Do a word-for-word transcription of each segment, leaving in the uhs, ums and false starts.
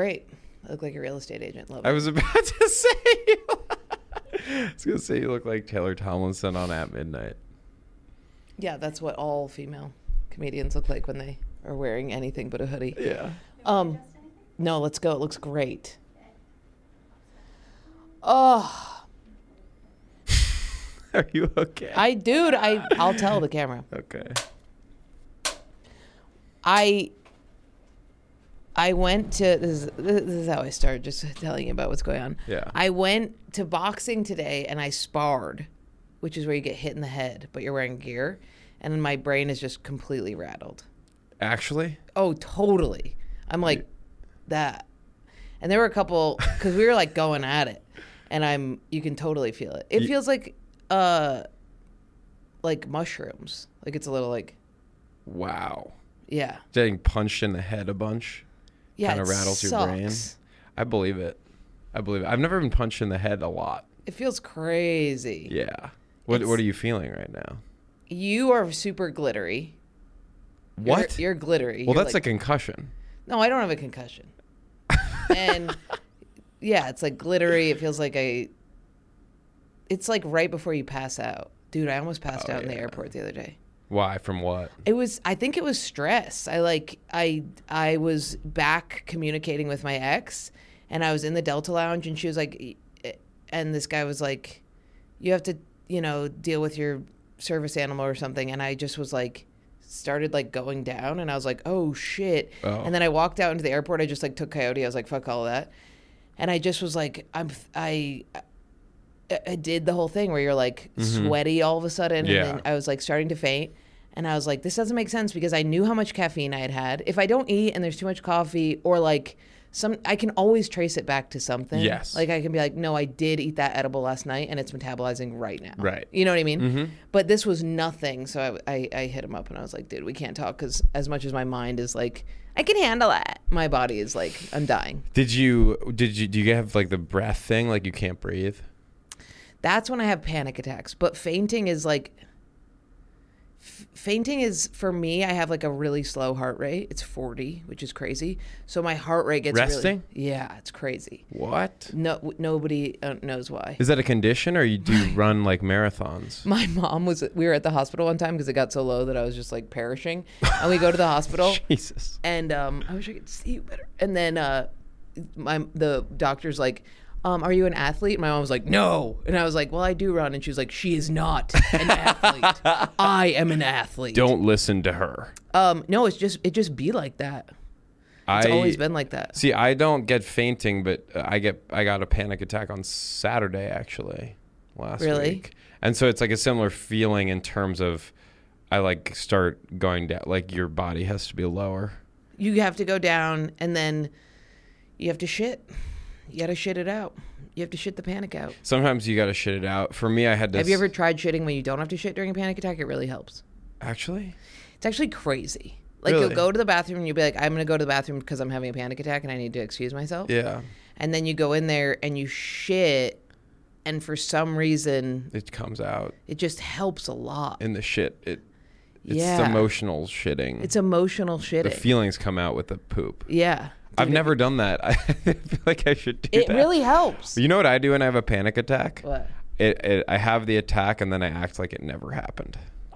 great. I look like a real estate agent. Love I it. was about to say. I was gonna say you look like Taylor Tomlinson on At Midnight. Yeah, that's what all female comedians look like when they are wearing anything but a hoodie. Yeah. Um, no, let's go. It looks great. Oh, Are you okay? I, dude, I, I'll tell the camera. Okay. I, I went to, this is, this is how I started, just telling you about what's going on. Yeah. I went to boxing today and I sparred, which is where you get hit in the head, but you're wearing gear. And my brain is just completely rattled. Actually? Oh, totally. I'm like that. And there were a couple, because we were like going at it. And I'm, you can totally feel it. It You, feels like, uh, like mushrooms. Like it's a little like, wow. yeah. Getting punched in the head a bunch Yeah. kind of it rattles sucks. your brain. I believe it. I believe it. I've never been punched in the head a lot. It feels crazy. Yeah. What It's- What are you feeling right now? You are super glittery. What? You're, you're glittery. well, You're that's like, a concussion. no, I don't have a concussion. And yeah, it's like glittery. It feels like a, it's like right before you pass out. Dude, I almost passed Oh, out in the yeah. airport the other day. Why? From what? It was, I think it was stress. I like, I, I was back communicating with my ex and I was in the Delta Lounge and she was like, and this guy was like, you have to, you know, deal with your service animal or something. And I just was like, started like going down and I was like, oh shit. Oh. And then I walked out into the airport. I just like took Coyote. I was like, fuck all of that. And I just was like, I'm, I, I did the whole thing where you're like Mm-hmm. sweaty all of a sudden. Yeah. And then I was like starting to faint. And I was like, this doesn't make sense because I knew how much caffeine I had had. If I don't eat and there's too much coffee or like some, I can always trace it back to something. Yes. Like I can be like, no, I did eat that edible last night and it's metabolizing right now. Right. You know what I mean? Mm-hmm. But this was nothing. So I, I, I hit him up and I was like, dude, we can't talk because as much as my mind is like, I can handle it, my body is like, I'm dying. Did you? Did you? Do you have like the breath thing? Like you can't breathe? That's when I have panic attacks. But fainting is like, f- fainting is for me. I have like a really slow heart rate. It's forty, which is crazy. So my heart rate gets Resting? really. Yeah, it's crazy. What? No, w- nobody uh, knows why. Is that a condition, or you do you run like marathons? My mom was. We were at the hospital one time because it got so low that I was just like perishing. And we go to the hospital, Jesus. and um, I wish I could see you better. And then uh, my the doctor's like, Um, are you an athlete? And my mom was like, no. And I was like, well, I do run. And she was like, she is not an athlete. I am an athlete. Don't listen to her. Um, no, it's just, it just be like that. It's I always been like that. see. I don't get fainting, but uh, I get. I got a panic attack on Saturday actually, last Really? week. And so it's like a similar feeling in terms of, I like start going down. Like your body has to be lower. You have to go down and then you have to shit. You got to shit it out. You have to shit the panic out. Sometimes you got to shit it out. For me, I had to. Have you ever tried shitting when you don't have to shit during a panic attack? It really helps. Actually? It's actually crazy. Like Really? you'll go to the bathroom and you'll be like, I'm going to go to the bathroom because I'm having a panic attack and I need to excuse myself. Yeah. And then you go in there and you shit, and for some reason, It comes out it just helps a lot. in the shit. It. It's Yeah. emotional shitting. It's emotional shitting. The feelings come out with the poop. Yeah. I've Dude, never done that. I feel like I should do It that. really helps. You know what I do when I have a panic attack? What? It, it, I have the attack and then I act like it never happened.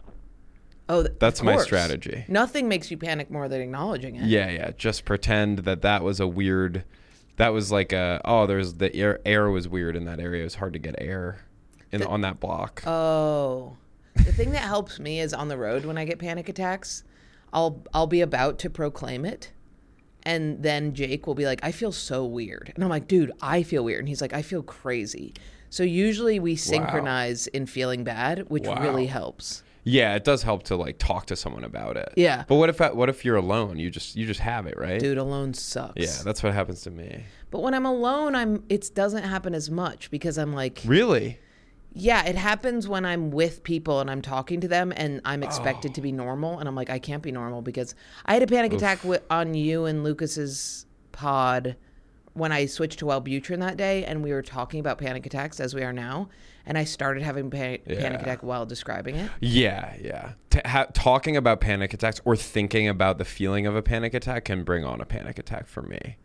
Oh, th- That's of my course. strategy. Nothing makes you panic more than acknowledging it. Yeah, yeah. Just pretend that that was a weird. That was like a. Oh, there's the air. Air was weird in that area. It was hard to get air, in The- on that block. Oh. The thing that helps me is on the road when I get panic attacks, I'll I'll be about to proclaim it. And then Jake will be like, I feel so weird. And I'm like, dude, I feel weird. And he's like, I feel crazy. So usually we synchronize in feeling bad, which Wow. really helps. Yeah, it does help to like talk to someone about it. Yeah. But what if what if you're alone? You just you just have it, right? Dude, alone sucks. Yeah, that's what happens to me. But when I'm alone, I'm it doesn't happen as much because I'm like, Really? yeah, it happens when I'm with people and I'm talking to them and I'm Oh. expected to be normal. And I'm like, I can't be normal because I had a panic Oof. attack wi- on you and Lucas's pod when I switched to Wellbutrin that day. And we were talking about panic attacks as we are now. And I started having panic, Yeah. panic attack while describing it. Yeah, yeah. T- ha- talking about panic attacks or thinking about the feeling of a panic attack can bring on a panic attack for me.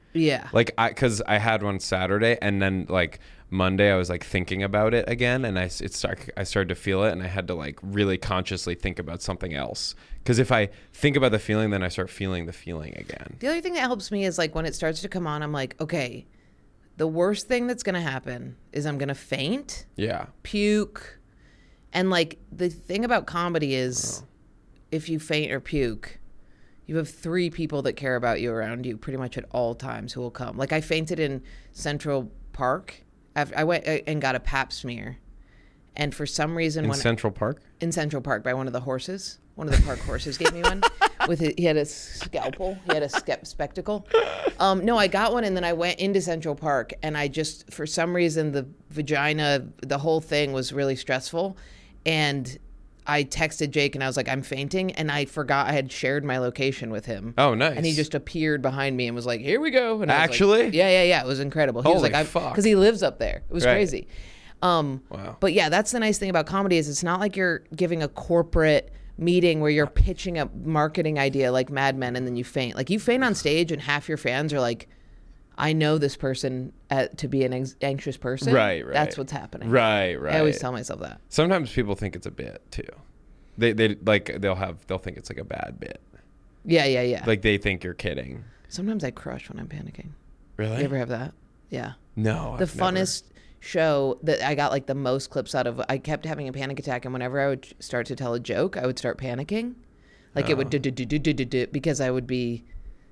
Yeah. Like I, cause I had one Saturday, and then like Monday I was like thinking about it again, and I it start I started to feel it, and I had to like really consciously think about something else. Cause if I think about the feeling, then I start feeling the feeling again. The other thing that helps me is like when it starts to come on, I'm like, okay, the worst thing that's gonna happen is I'm gonna faint, Yeah. puke, and like the thing about comedy is, oh. if you faint or puke, you have three people that care about you around you pretty much at all times who will come. Like I fainted in Central Park. After I went and got a pap smear, and for some reason, in when Central Park, in Central Park by one of the horses, one of the park horses gave me one. With his, he had a scalpel, he had a spe- spectacle. Um, no, I got one, and then I went into Central Park, and I just for some reason the vagina, the whole thing was really stressful, and I texted Jake and I was like, I'm fainting, and I forgot I had shared my location with him. Oh, nice. And he just appeared behind me and was like, here we go. And I was Actually? like, yeah, yeah, yeah. It was incredible. He Holy was like, I'm, fuck. because he lives up there. It was Right. crazy. Um, Wow. But yeah, that's the nice thing about comedy is it's not like you're giving a corporate meeting where you're pitching a marketing idea like Mad Men and then you faint. Like you faint on stage and half your fans are like, I know this person at, to be an ex- anxious person. Right, right. That's what's happening. Right, right. I always tell myself that. Sometimes people think it's a bit too. They they like they'll have they'll think it's like a bad bit. Yeah, yeah, yeah. Like they think you're kidding. Sometimes I crush when I'm panicking. Really? You ever have that? Yeah. No. The I've funnest show that I got like the most clips out of, I kept having a panic attack, and whenever I would start to tell a joke, I would start panicking. Like Oh. it would do do do do do do do because I would be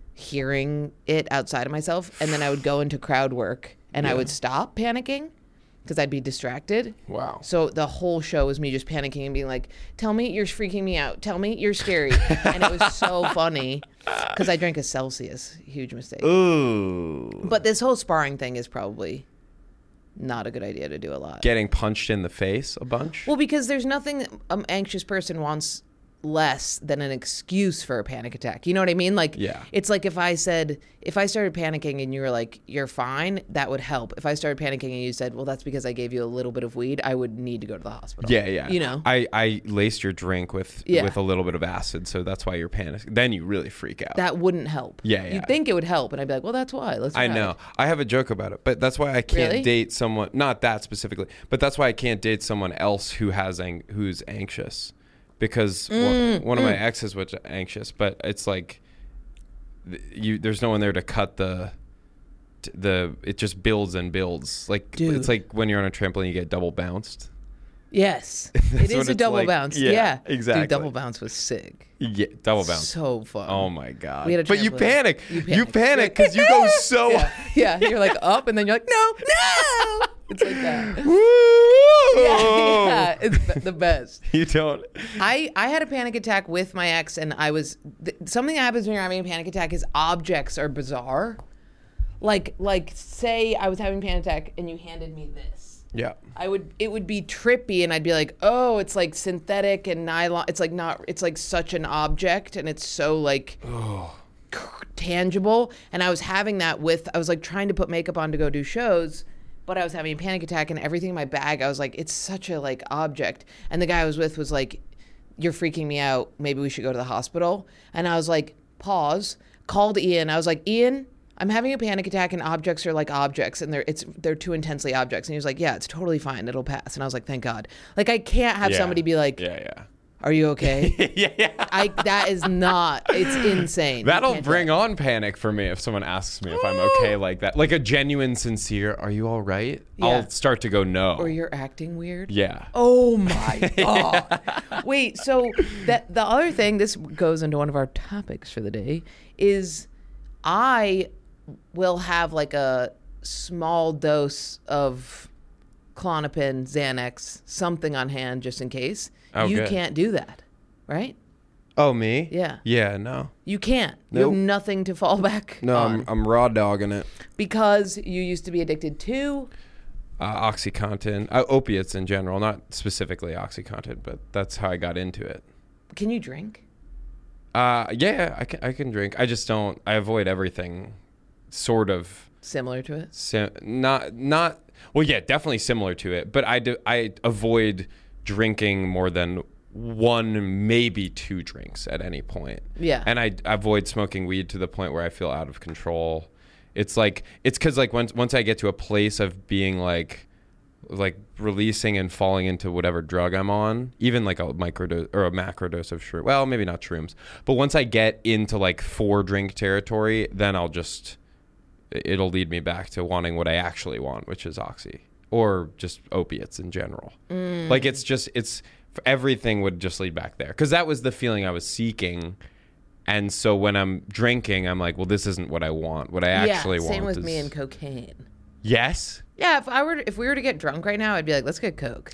hearing it outside of myself, and then I would go into crowd work and I Yeah. would stop panicking because I'd be distracted. Never. Wow. So the whole show was me just panicking and being like, tell me you're freaking me out. Tell me you're scary. And it was so funny because I drank a Celsius. Huge mistake. Ooh. But this whole sparring thing is probably not a good idea to do a lot. Getting punched in the face a bunch? Well, because there's nothing an anxious person wants less than an excuse for a panic attack. You know what I mean? Like, Yeah. it's like if I said, if I started panicking and you were like, you're fine, that would help. If I started panicking and you said, well, that's because I gave you a little bit of weed, I would need to go to the hospital. Yeah, yeah. You know? I, I laced your drink with Yeah. with a little bit of acid, so that's why you're panicking. Then you really freak out. That wouldn't help. Yeah, yeah. You'd think it would help, and I'd be like, well, that's why. Let's I try know. it. I have a joke about it, but that's why I can't Really? date someone. Not that specifically, but that's why I can't date someone else who has ang- who's anxious, because Mm, one, one of my exes was anxious, but it's like th- you. There's no one there to cut the t- the. It just builds and builds. Like Dude. it's like when you're on a trampoline, you get double bounced. Yes. That's It what is a it's double like. bounce. Yeah, Yeah. exactly. Dude, double bounce was sick. Yeah, double bounce. So fun. Oh my god! We had a But you trampoline. panic. You You panic. panic because you go so. Yeah. Yeah. You're like up, and then you're like, no, no. It's like that. Woo! Yeah, yeah, it's be- the best. You don't. I, I had a panic attack with my ex, and I was th- something that happens when you're having a panic attack is objects are bizarre. Like like say I was having a panic attack and you handed me this. Yeah. I would it would be trippy, and I'd be like, oh, it's like synthetic and nylon. It's like not. It's like such an object, and it's so like tangible. And I was having that with. I was like trying to put makeup on to go do shows. But I was having a panic attack, and everything in my bag, I was like, it's such a like object. And the guy I was with was like, you're freaking me out. Maybe we should go to the hospital. And I was like, pause, called Ian. I was like, Ian, I'm having a panic attack, and objects are like objects, and they're it's they're too intensely objects. And he was like, yeah, it's totally fine. It'll pass. And I was like, thank God. Like, I can't have Yeah. somebody be like, Yeah, yeah. are you okay? yeah, yeah. I that is not. It's insane. You That'll can't do bring it. on panic for me if someone asks me if I'm okay like that. Like a genuine, sincere, are you all right? Yeah. I'll start to go, no. Or you're acting weird. Yeah. Oh my God. Wait, so that the other thing, this goes into one of our topics for the day, is I will have like a small dose of Klonopin, Xanax, something on hand just in case. Oh, you good. can't do that, right? Oh, me? Yeah. Yeah, no. You can't. You Nope. have nothing to fall back No, on I'm, I'm raw dogging it. because you used to be addicted to. Uh, Oxycontin, uh, opiates in general, not specifically Oxycontin, but that's how I got into it. Can you drink? Uh, yeah, I can, I can drink. I just don't, I avoid everything sort of. Similar to it? Sim- not, not, well, yeah, definitely similar to it, but I, do, I avoid drinking more than one, maybe two drinks at any point. Yeah. And I avoid smoking weed to the point where I feel out of control. It's like it's because like once once I get to a place of being like like releasing and falling into whatever drug I'm on, even like a microdose or a macrodose of shroom. Well, maybe not shrooms, but once I get into like four drink territory, then I'll just it'll lead me back to wanting what I actually want, which is oxy or just opiates in general. Mm. Like it's just it's everything would just lead back there because that was the feeling I was seeking. And so when I'm drinking, I'm like, well, this isn't what I want. What I actually yeah, want same with is... me and cocaine. Yes? Yeah, if I were to, if we were to get drunk right now, I'd be like, let's get coke.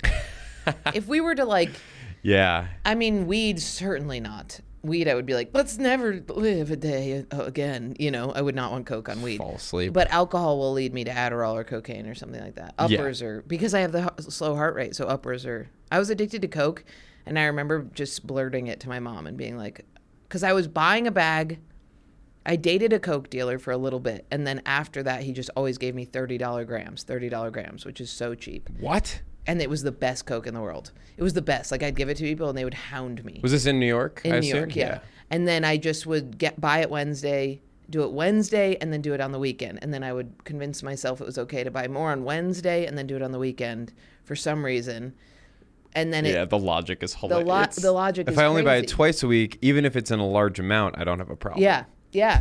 If we were to like... Yeah. I mean, weed, certainly not. Weed, I would be like, let's never live a day again. You know, I would not want coke on weed. Fall asleep. But alcohol will lead me to Adderall or cocaine or something like that. Uppers yeah. are... Because I have the slow heart rate, so uppers are... I was addicted to coke, and I remember just blurting it to my mom and being like... Because I was buying a bag. I dated a coke dealer for a little bit. And then after that, he just always gave me thirty dollars grams, thirty dollars grams, which is so cheap. What? And it was the best coke in the world. It was the best. Like, I'd give it to people and they would hound me. Was this in New York? In I New assume? York, yeah. yeah. And then I just would get buy it Wednesday, do it Wednesday, and then do it on the weekend. And then I would convince myself it was okay to buy more on Wednesday and then do it on the weekend for some reason. And then yeah, it, the logic is hilarious. The, lo- the logic if is If I only crazy. buy it twice a week, even if it's in a large amount, I don't have a problem. Yeah, yeah.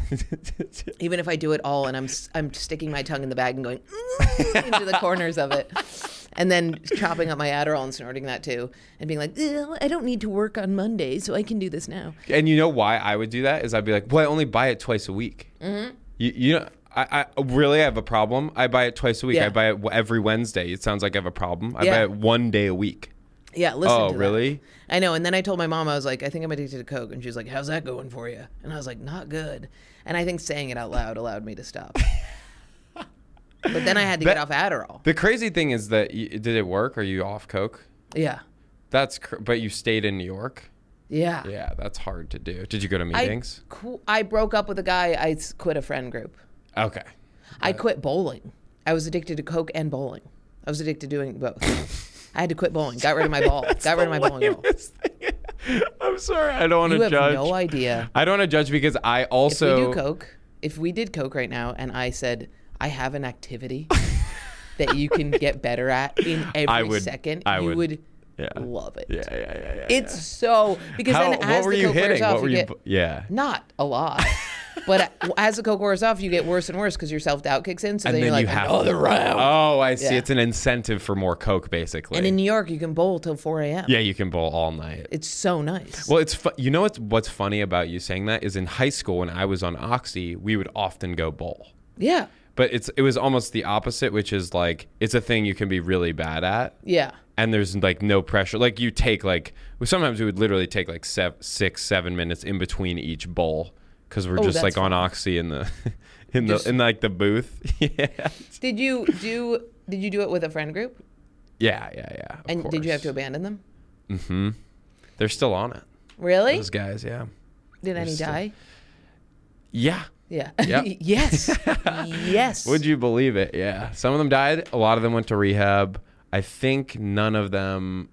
Even if I do it all and I'm I'm sticking my tongue in the bag and going mm, into the corners of it. And then chopping up my Adderall and snorting that too. And being like, I don't need to work on Monday, so I can do this now. And you know why I would do that? Is I'd be like, well, I only buy it twice a week. Mm-hmm. You, you know... I, I really have a problem. I buy it twice a week. Yeah. I buy it every Wednesday. It sounds like I have a problem. I yeah. buy it one day a week. Yeah, listen oh, to that. Oh, really? I know. And then I told my mom, I was like, I think I'm addicted to coke. And she was like, how's that going for you? And I was like, not good. And I think saying it out loud allowed me to stop. But then I had to that, get off Adderall. The crazy thing is that, you, did it work? Are you off coke? Yeah. That's, cr- but you stayed in New York? Yeah. Yeah, that's hard to do. Did you go to meetings? I, I broke up with a guy. I quit a friend group. Okay. I quit bowling. I was addicted to coke and bowling. I was addicted to doing both. I had to quit bowling. Got rid of my ball. Got rid of my bowling ball. Thing. I'm sorry. I don't want to you judge. You have no idea. I don't want to judge because I also... If we do coke, if we did coke right now and I said, I have an activity that you can get better at in every I would, second, I you would, would yeah. love it. Yeah, yeah, yeah. yeah it's yeah. so... Because How, then as what were the you coke hitting? wears off, what were you you... get... Yeah. Not a lot. But as the coke wears off, you get worse and worse because your self-doubt kicks in. So and then, then you're like, you have another to, round. Oh, I see. Yeah. It's an incentive for more coke, basically. And in New York, you can bowl till four a.m. Yeah, you can bowl all night. It's so nice. Well, it's fu- you know what's what's funny about you saying that is in high school when I was on Oxy, we would often go bowl. Yeah. But it's it was almost the opposite, which is like it's a thing you can be really bad at. Yeah. And there's like no pressure. Like you take like sometimes we would literally take like sev- six, seven minutes in between each bowl because we're Oh, just like that's on fun. Oxy in the in Just- the in like the booth. yeah. Did you do? Did you do it with a friend group? Yeah, yeah, yeah. of And did you have to course. abandon them? Mm-hmm. They're still on it. Really? Those guys, yeah. Did any still- die? Yeah. Yeah. Yep. yes. yes. Would you believe it? Yeah. Some of them died. A lot of them went to rehab. I think none of them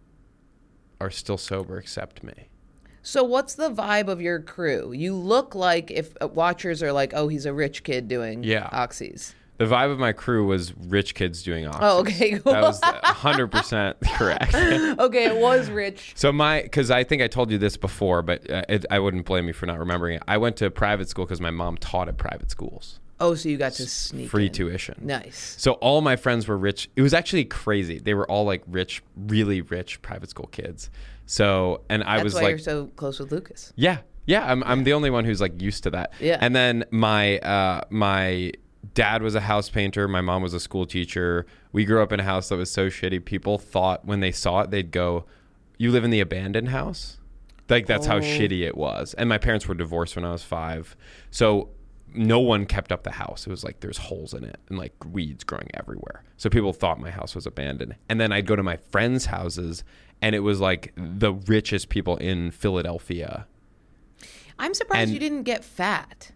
are still sober except me. So what's the vibe of your crew? You look like if uh, watchers are like, oh, he's a rich kid doing Yeah. oxys. The vibe of my crew was rich kids doing oxys. Oh, okay, cool. That was one hundred percent correct. Okay, it was rich. So my, because I think I told you this before, but uh, it, I wouldn't blame you for not remembering it. I went to private school because my mom taught at private schools. Oh, so you got to sneak Free in. tuition. Nice. So all my friends were rich. It was actually crazy. They were all like rich, really rich private school kids. So, and I That's was why like, you're so close with Lucas. yeah, yeah. I'm I'm the only one who's like used to that. Yeah. And then my uh my dad was a house painter. My mom was a school teacher. We grew up in a house that was so shitty. People thought when they saw it, they'd go, "You live in the abandoned house?" Like that's how Oh. shitty it was. And my parents were divorced when I was five, so no one kept up the house. It was like there's holes in it and like weeds growing everywhere. So people thought my house was abandoned. And then I'd go to my friends' houses, and it was like the richest people in Philadelphia. I'm surprised And- you didn't get fat.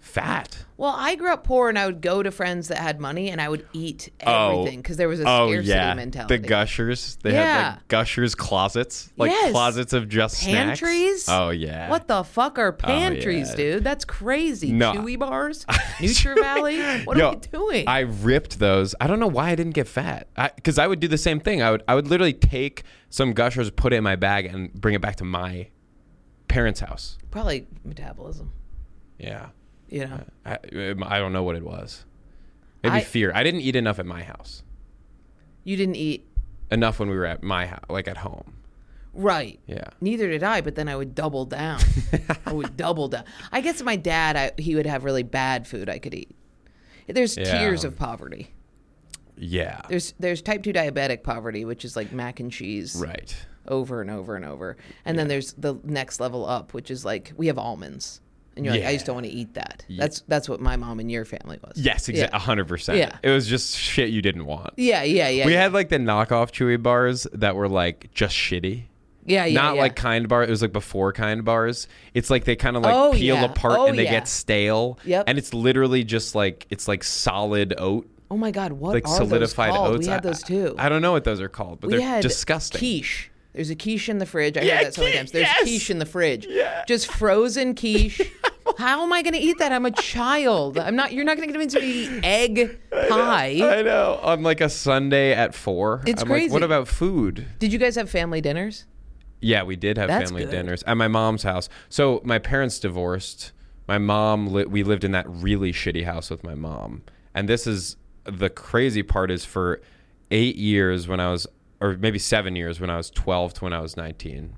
Fat. Well, I grew up poor, and I would go to friends that had money, and I would eat Oh. everything because there was a Oh scarcity yeah, mentality. the Gushers. They had Yeah. like Gushers closets, like Yes. closets of just Pantries? snacks. Oh yeah. What the fuck are pantries, yeah. dude? That's crazy. No. Chewy bars? Nutra Valley? What Yo, are we doing? I ripped those. I don't know why I didn't get fat. Because I, I would do the same thing. I would I would literally take some Gushers, put it in my bag, and bring it back to my parents' house. Probably metabolism. Yeah. You know? I, I don't know what it was. Maybe I- fear. I didn't eat enough at my house. You didn't eat. Enough when we were at my house, like at home. Right. Yeah. Neither did I, but then I would double down. I would double down. I guess my dad, I, he would have really bad food I could eat. There's Yeah. tiers of poverty. Yeah. There's there's type two diabetic poverty, which is like mac and cheese Right. over and over and over. And then there's the next level up, which is like we have almonds. And you're like, I just Yeah. don't want to eat that. That's that's what my mom and your family was. Yes, exactly. Yeah. A hundred percent. Yeah. It was just shit you didn't want. Yeah, yeah, yeah. We yeah. had like the knockoff Chewy bars that were like just shitty. yeah, yeah, Not yeah. like Kind Bar. It was like before Kind Bars. It's like they kind of like Oh, peel yeah. apart Oh, and they yeah. get stale. Yep. And it's literally just like it's like solid oat, Oh my God, what like are solidified those called? oats. We had I- those too. I, I don't know what those are called, but we they're had disgusting. quiche. There's a quiche in the fridge. I Yeah, heard that so many quiche, times. There's yes. quiche in the fridge. Yeah. Just frozen quiche. How am I going to eat that? I'm a child. I'm not. You're not going to convince me to eat egg pie. I know. On like a Sunday at four. It's I'm crazy. Like, what about food? Did you guys have family dinners? Yeah, we did have That's family good. dinners at my mom's house. So my parents divorced. My mom, li- we lived in that really shitty house with my mom. And this is the crazy part is for eight years when I was, or maybe seven years when I was twelve to when I was nineteen,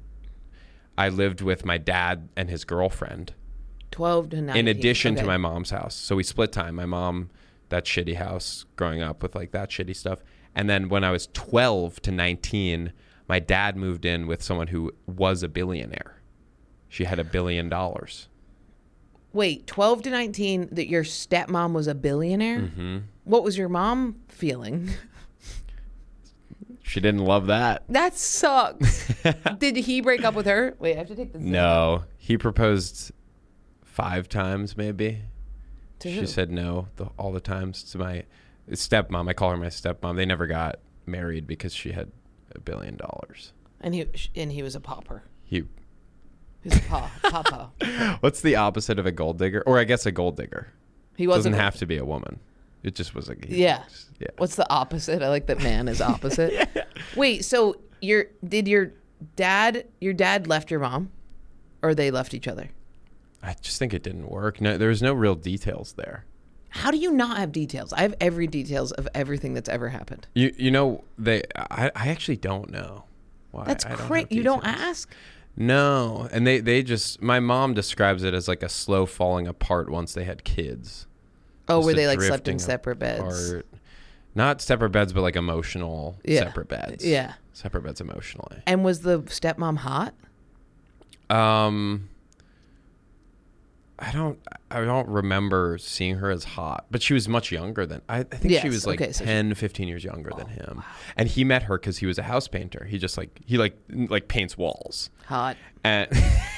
I lived with my dad and his girlfriend twelve to nineteen. in addition to Okay. my mom's house. So we split time. My mom, that shitty house growing up with like that shitty stuff. And then when I was twelve to nineteen, my dad moved in with someone who was a billionaire. She had a billion dollars. Wait, twelve to nineteen, that your stepmom was a billionaire? Mm-hmm. What was your mom feeling? She didn't love that. That sucks. Did he break up with her? Wait, I have to take this. No. He proposed five times, maybe. To She who? said no the, all the times to my stepmom. I call her my stepmom. They never got married because she had a billion dollars. And he and he was a pauper. He. He's a pa, papa. What's the opposite of a gold digger? Or I guess a gold digger. He wasn't. Doesn't have to be a woman. It just was like. Yeah. Yeah. What's the opposite? I like that man is opposite. yeah. Wait, so your did your dad your dad left your mom, or they left each other? I just think it didn't work. No, there was no real details there. How do you not have details? I have every details of everything that's ever happened. You you know they I, I actually don't know why. That's I don't have great. You don't details. ask. No, and they they just my mom describes it as like a slow falling apart once they had kids. Oh, Just where a they like slept in drifting separate beds. apart. Not separate beds, but like emotional Yeah. separate beds. Yeah. Separate beds emotionally. And was the stepmom hot? Um, I don't, I don't remember seeing her as hot, but she was much younger than I, I think Yes, she was like okay, so she- ten, fifteen years younger than him. And he met her because he was a house painter. He just like he like like paints walls. Hot. And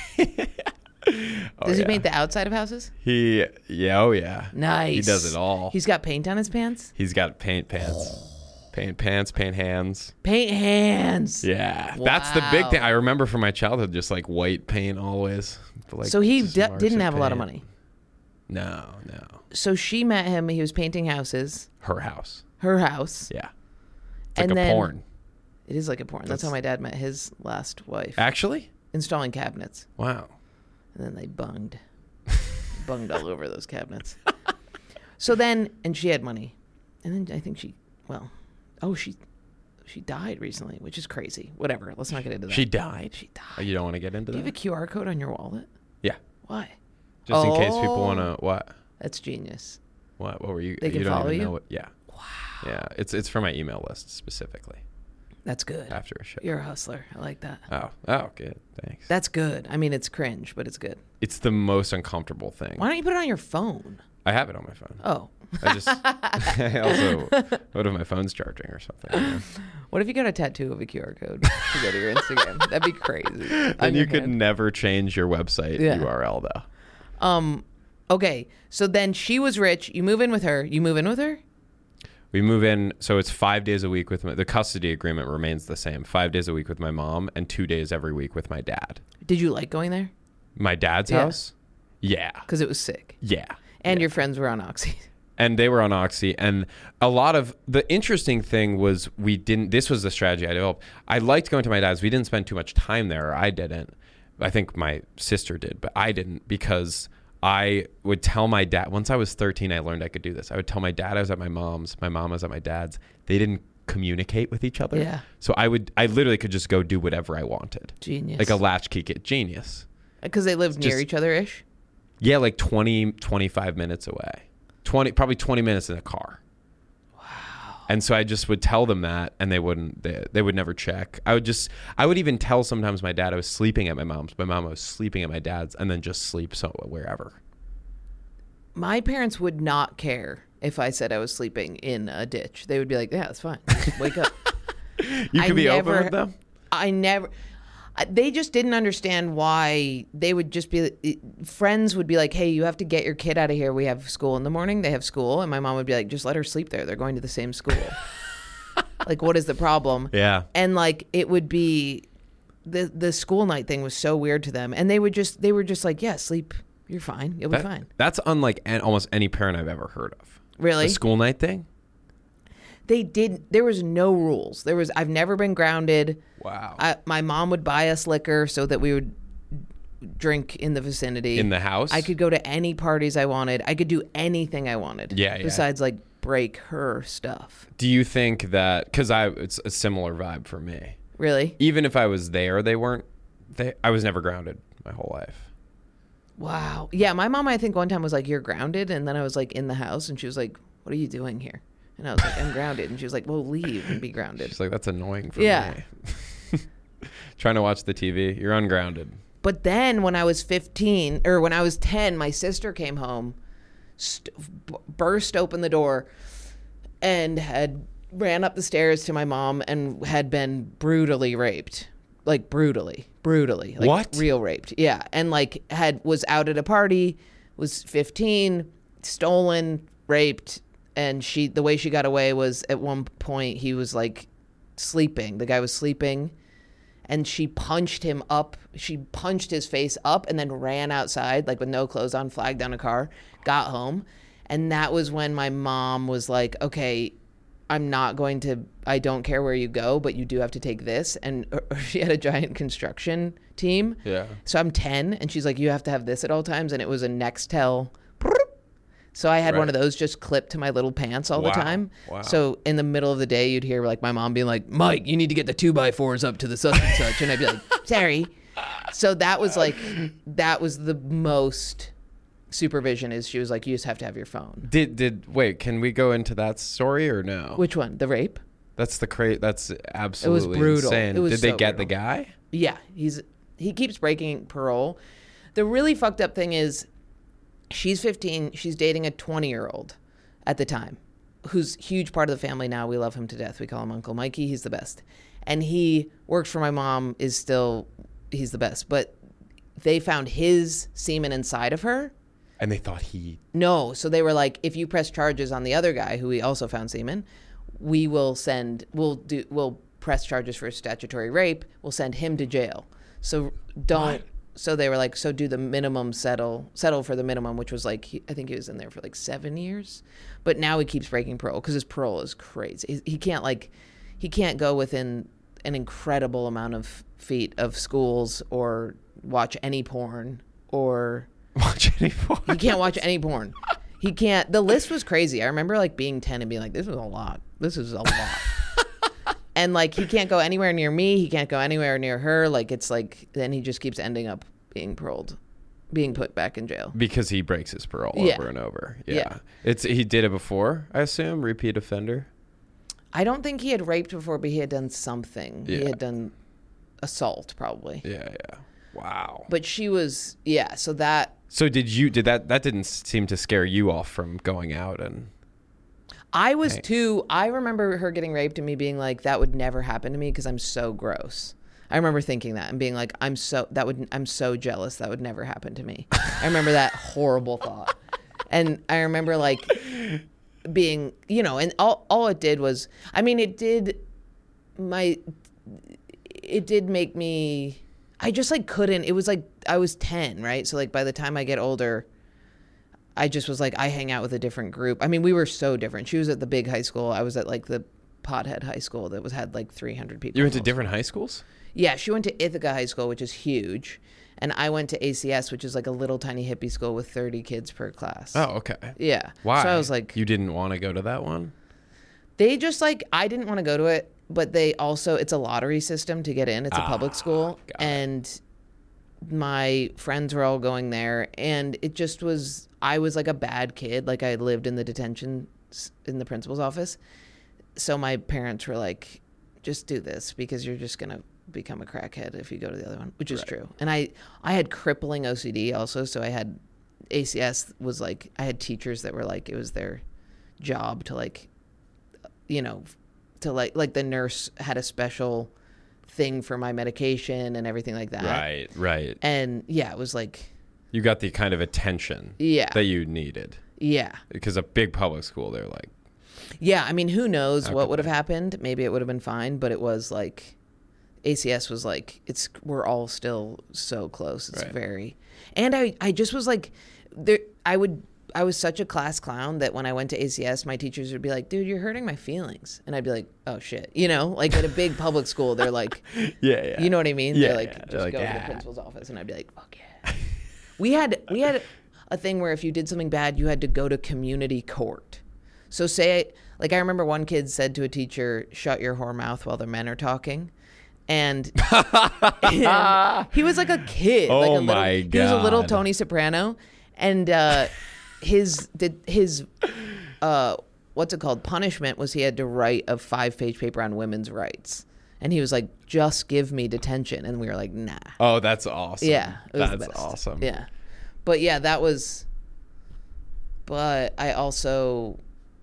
Oh, Does he yeah. paint the outside of houses? He yeah oh yeah Nice. He does it all. He's got paint on his pants. He's got paint pants, paint pants, paint hands. Paint hands. Yeah, that's the big Wow. thing I remember from my childhood. Just like white paint always. But, like, So he just d- marks didn't of have a lot of paint. money. No, no. So she met him. He was painting houses. Her house. Her house. Yeah. It's And like a then- porn. It is like a porn. That's, That's- how my dad met his last wife. Actually? Installing cabinets. Wow. And then they bunged. bunged all over those cabinets. So then, and she had money. And then I think she, well, oh, she she died recently, which is crazy. Whatever. Let's not get into that. She died? She Oh, died. you don't want to get into Do you have a that? Q R code on your wallet? Yeah. Why? Just in case people Oh. want to. What? That's genius. What? What were you? They can you don't follow even you? know what, yeah. Wow. Yeah. It's it's for my email list specifically That's good. after a show. You're a hustler. I like that. Oh. Oh, good. Thanks. That's good. I mean, it's cringe, but it's good. It's the most uncomfortable thing. Why don't you put it on your phone? I have it on my phone. Oh. I just I also what if my phone's charging or something? You know? What if you got a tattoo of a Q R code to go to your Instagram? That'd be crazy. On And your you could hand. never change your website Yeah. U R L though. Um, Okay, so then she was rich. You move in with her. You move in with her? We move in, so it's five days a week with my, the custody agreement remains the same. Five days a week with my mom and two days every week with my dad. Did you like going there? My dad's Yeah. house? Yeah. Because it was sick. Yeah. And yeah. your friends were on Oxy. And they were on Oxy. And a lot of the interesting thing was we didn't, this was the strategy I developed. I liked going to my dad's. We didn't spend too much time there. Or I didn't. I think my sister did, but I didn't because I would tell my dad, once I was thirteen, I learned I could do this. I would tell my dad I was at my mom's, my mom was at my dad's. They didn't communicate with each other. Yeah. So I would, I literally could just go do whatever I wanted. Genius. Like a latchkey kid. Genius. Because they lived near just- each other-ish? Yeah, like twenty, twenty-five minutes away. twenty, probably twenty minutes in a car. Wow. And so I just would tell them that and they wouldn't, they, they would never check. I would just, I would even tell sometimes my dad I was sleeping at my mom's, my mom was sleeping at my dad's and then just sleep so wherever. My parents would not care if I said I was sleeping in a ditch. They would be like, yeah, that's fine. Just wake up. You could I be never- open with them? I never... I- They just didn't understand why they would just be... Friends would be like, hey, you have to get your kid out of here. We have school in the morning. They have school. And my mom would be like, just let her sleep there. They're going to the same school. Like, what is the problem? Yeah. And like, it would be... The, the school night thing was so weird to them. And they would just... They were just like, yeah, sleep. You're fine. You'll be That- fine. That's unlike an, almost any parent I've ever heard of. Really? The school night thing? They did. There was no rules. There was. I've never been grounded. Wow. I, my mom would buy us liquor so that we would drink in the vicinity. In the house? I could go to any parties I wanted. I could do anything I wanted. Yeah, yeah. Besides, like, break her stuff. Do you think that, because I, it's a similar vibe for me. Really? Even if I was there, they weren't, they, I was never grounded my whole life. Wow. Yeah, my mom, I think one time was like, you're grounded. And then I was like in the house and she was like, what are you doing here? And I was like, I'm grounded. And she was like, well, leave and be grounded. She's like, that's annoying for Yeah. me. Trying to watch the T V. You're ungrounded. But then when I was fifteen, or when I was ten, my sister came home, st- b- burst open the door, and had ran up the stairs to my mom and had been brutally raped. Like brutally, brutally. Like What? Real raped. Yeah. And like had, was out at a party, was fifteen, stolen, raped. And she, the way she got away was at one point he was like sleeping. The guy was sleeping. And she punched him up. She punched his face up and then ran outside, like with no clothes on, flagged down a car, got home. And that was when my mom was like, okay, I'm not going to, I don't care where you go, but you do have to take this. And she had a giant construction team. Yeah. So I'm ten and she's like, you have to have this at all times. And it was a Nextel. So I had Right. one of those just clipped to my little pants all Wow. the time. Wow. So in the middle of the day, you'd hear like my mom being like, Mike, you need to get the two by fours up to the such and such. And I'd be like, sorry. So that was like, that was the most supervision is she was like, you just have to have your phone. Did, did, wait, can we go into that story or no? Which one? The rape? That's the cra That's absolutely brutal. insane. It was Did they so get the brutal. guy? Yeah. He's, he keeps breaking parole. The really fucked up thing is, she's fifteen. She's dating a twenty-year-old at the time, who's a huge part of the family now. We love him to death. We call him Uncle Mikey. He's the best. And he works for my mom, is still, he's the best. But they found his semen inside of her. And they thought he... No. So they were like, if you press charges on the other guy, who we also found semen, we will send, we'll do, we'll press charges for statutory rape. We'll send him to jail. So don't... What? So they were like, so do the minimum settle, settle for the minimum, which was like, he, I think he was in there for like seven years. But now he keeps breaking parole because his parole is crazy. He, he can't like, he can't go within an incredible amount of feet of schools or watch any porn or... Watch any porn. He can't watch any porn. He can't. The list was crazy. I remember like being ten and being like, this is a lot. This is a lot. And like, he can't go anywhere near me. He can't go anywhere near her. Like, it's like, then he just keeps ending up being paroled, being put back in jail. Because he breaks his parole Yeah. over and over. Yeah. Yeah. It's he did it before, I assume, repeat offender. I don't think he had raped before, but he had done something. He Yeah. had done assault probably. Yeah, yeah. Wow. But she was, yeah, so that, So did you did that that didn't seem to scare you off from going out and I was Hey. too, I remember her getting raped and me being like, that would never happen to me because I'm so gross. I remember thinking that and being like, I'm so that would I'm so jealous. That would never happen to me. I remember that horrible thought. And I remember like being, you know, and all all it did was, I mean, it did my it did make me I just like couldn't. It was like I was ten, right? So like by the time I get older, I just was like, I hang out with a different group. I mean, we were so different. She was at the big high school. I was at like the pothead high school that was had like three hundred people. You went to different high schools? Yeah, she went to Ithaca High School, which is huge. And I went to A C S, which is like a little tiny hippie school with thirty kids per class. Oh, okay. Yeah. Why? So I was like... You didn't want to go to that one? They just like... I didn't want to go to it, but they also... It's a lottery system to get in. It's a ah, public school. Got and it. My friends were all going there. And it just was... I was like a bad kid. Like I lived in the detention... in the principal's office. So my parents were like, just do this because you're just going to become a crackhead if you go to the other one, which is right. true. And I, I had crippling O C D also. So I had A C S was like, I had teachers that were like, it was their job to like, you know, to like, like the nurse had a special thing for my medication and everything like that. Right, right. And yeah, it was like. You got the kind of attention yeah. that you needed. Yeah. Because a big public school, they're like. Yeah, I mean, who knows what would have happened? Maybe it would have been fine, but it was like, A C S was like, it's we're all still so close. It's right. very, and I, I just was like, there. I would, I was such a class clown that when I went to A C S, my teachers would be like, "Dude, you're hurting my feelings," and I'd be like, "Oh shit," you know, like at a big public school, they're like, yeah, yeah, you know what I mean? Yeah, they're like, yeah. just they're like, go yeah. to the principal's office, and I'd be like, "Fuck yeah." we had, we had a thing where if you did something bad, you had to go to community court. So say, like, I remember one kid said to a teacher, "Shut your whore mouth while the men are talking." And, and he was like a kid. Oh, like a little, my God. He was a little Tony Soprano. And uh, his, did his uh, what's it called? Punishment was he had to write a five-page paper on women's rights. And he was like, "Just give me detention." And we were like, nah. Oh, that's awesome. Yeah. It was that's the best. awesome. Yeah. But yeah, that was, but I also...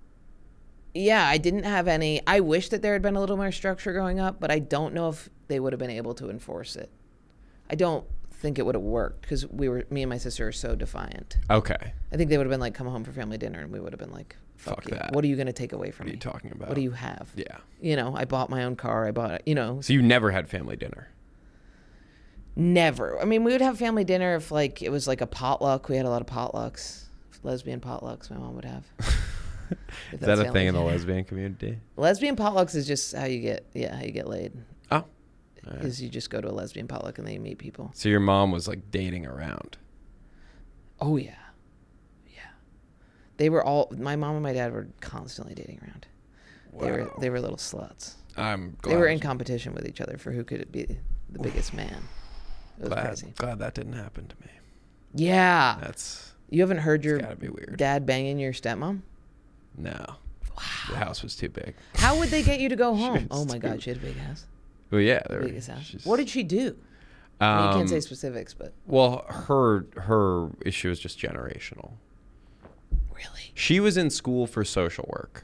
Yeah, I didn't have any. I wish that there had been a little more structure growing up, but I don't know if they would have been able to enforce it. I don't think it would have worked because we were, me and my sister are so defiant. Okay. I think they would have been like, "Come home for family dinner," and we would have been like, "Fuck, Fuck you. that. What are you going to take away from me? me? What are you talking about? What do you have?" Yeah. You know, I bought my own car. I bought, you know. So you never had family dinner? Never. I mean, we would have family dinner if like it was like a potluck. We had a lot of potlucks, lesbian potlucks. My mom would have. Is that a thing in the lesbian community? Lesbian potlucks is just how you get, yeah, how you get laid. Oh. Right. Is you just go to a lesbian potluck and they meet people. So your mom was like dating around. Oh, yeah. Yeah. They were all, my mom and my dad were constantly dating around. Wow. They were they were little sluts. I'm glad. They were in competition with each other for who could be the biggest man. It was glad, crazy. Glad that didn't happen to me. Yeah. That's. You haven't heard your gotta be weird. Dad banging your stepmom? No. Wow. The house was too big. How would they get you to go home? Oh my God, she had a big house. Well, yeah. The They were, biggest house. she's- What did she do? Um, I mean, you can't say specifics, but Well, her her issue is just generational. really, She was in school for social work.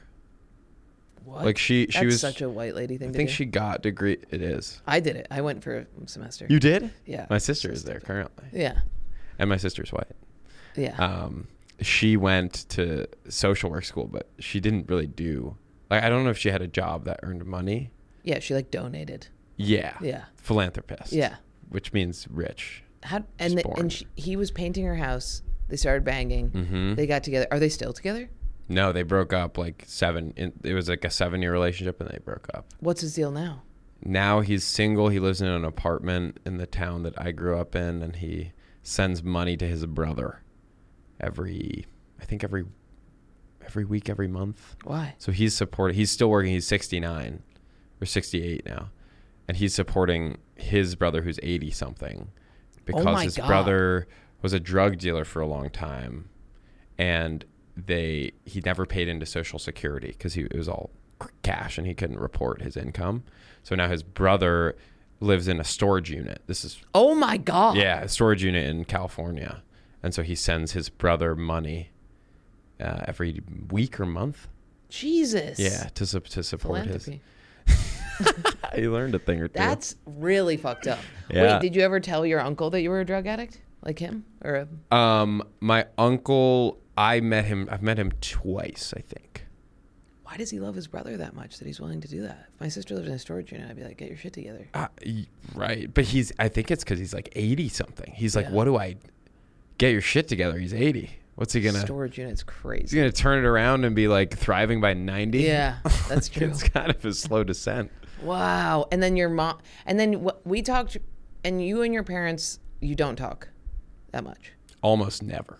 what? Like she she That's was such a white lady thing I to think do. she got degree. It is. I did it. I went for a semester. You did? Yeah. My sister So is there stupid. currently, Yeah. and my sister's white. Yeah. Um, she went to social work school, but she didn't really do. Like, I don't know if she had a job that earned money. yeah. She like donated. Yeah. Yeah. Philanthropist. Yeah. Which means rich. How and the, born. and she, he was painting her house. They started banging. Mm-hmm. They got together. Are they still together? No, they broke up like seven. In, it was like a seven-year relationship, and they broke up. What's his deal now? Now he's single. He lives in an apartment in the town that I grew up in, and he sends money to his brother every, I think every, every week, every month. Why? So he's supporting. He's still working. He's sixty-nine or sixty-eight now, and he's supporting his brother who's eighty something because Oh my his God. brother was a drug dealer for a long time, and they he never paid into Social Security because he it was all cash and he couldn't report his income. So now his brother lives in a storage unit. This is Oh my God. yeah, a storage unit in California, and so he sends his brother money uh, every week or month. Jesus. Yeah, to su- to support his. Philanthropy. You learned a thing or two. That's really fucked up. Yeah. Wait, did you ever tell your uncle that you were a drug addict, like him, or? A... Um, my uncle, I met him. I've met him twice, I think. Why does he love his brother that much that he's willing to do that? If my sister lived in a storage unit, I'd be like, get your shit together. Uh, right, but he's. I think it's because he's like eighty something. He's like, Yeah. what do I? Get your shit together. He's eighty. What's he gonna? Storage unit's crazy. He's gonna turn it around and be like thriving by ninety. Yeah, that's true. It's kind of a slow descent. Wow. And then your mom, and then wh- we talked, and you and your parents, you don't talk that much. Almost never.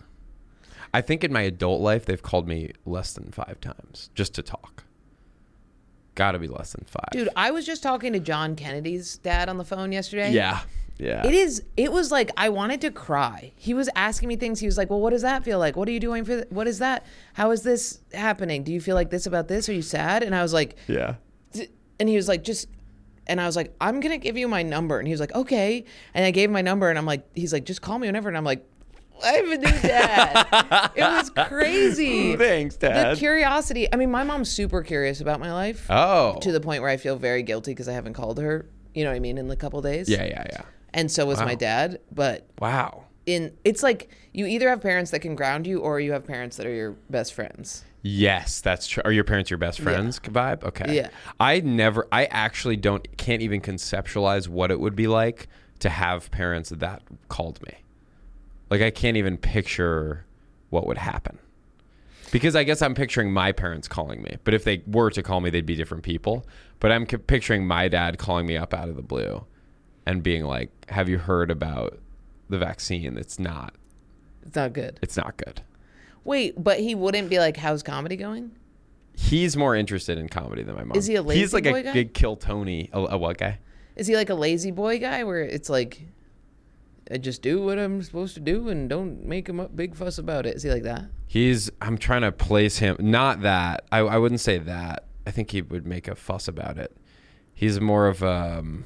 I think in my adult life they've called me less than five times just to talk. Got to be less than five. Dude, I was just talking to John Kennedy's dad on the phone yesterday. Yeah. Yeah. It is. It was like I wanted to cry. He was asking me things. He was like, "Well, what does that feel like? What are you doing for? Th- what is that? How is this happening? Do you feel like this about this? Are you sad?" And I was like, Yeah. D-. and he was like, "Just." And I was like, "I'm gonna give you my number." And he was like, "Okay." And I gave him my number, and I'm like, "He's like, just call me whenever." And I'm like, "I have a new dad." It was crazy. Thanks, Dad. The curiosity. I mean, my mom's super curious about my life. Oh. To the point where I feel very guilty because I haven't called her. You know what I mean? In a couple days. Yeah, yeah, yeah. And so was Wow. my dad, but Wow. in it's like you either have parents that can ground you or you have parents that are your best friends. Yes, that's true. Are your parents your best friends vibe? Okay. Yeah. I never, I actually don't, can't even conceptualize what it would be like to have parents that called me. Like, I can't even picture what would happen. Because I guess I'm picturing my parents calling me. But if they were to call me, they'd be different people. But I'm c- picturing my dad calling me up out of the blue and being like, have you heard about the vaccine? It's not, It's not good. it's not good. Wait, but he wouldn't be like, "How's comedy going?" He's more interested in comedy than my mom. Is he a lazy He's like boy a guy? big Kill Tony. A, a what guy? Is he like a lazy boy guy where it's like, I just do what I'm supposed to do and don't make a big fuss about it? Is he like that? He's, I'm trying to place him, not that. I, I wouldn't say that. I think he would make a fuss about it. He's more of, um,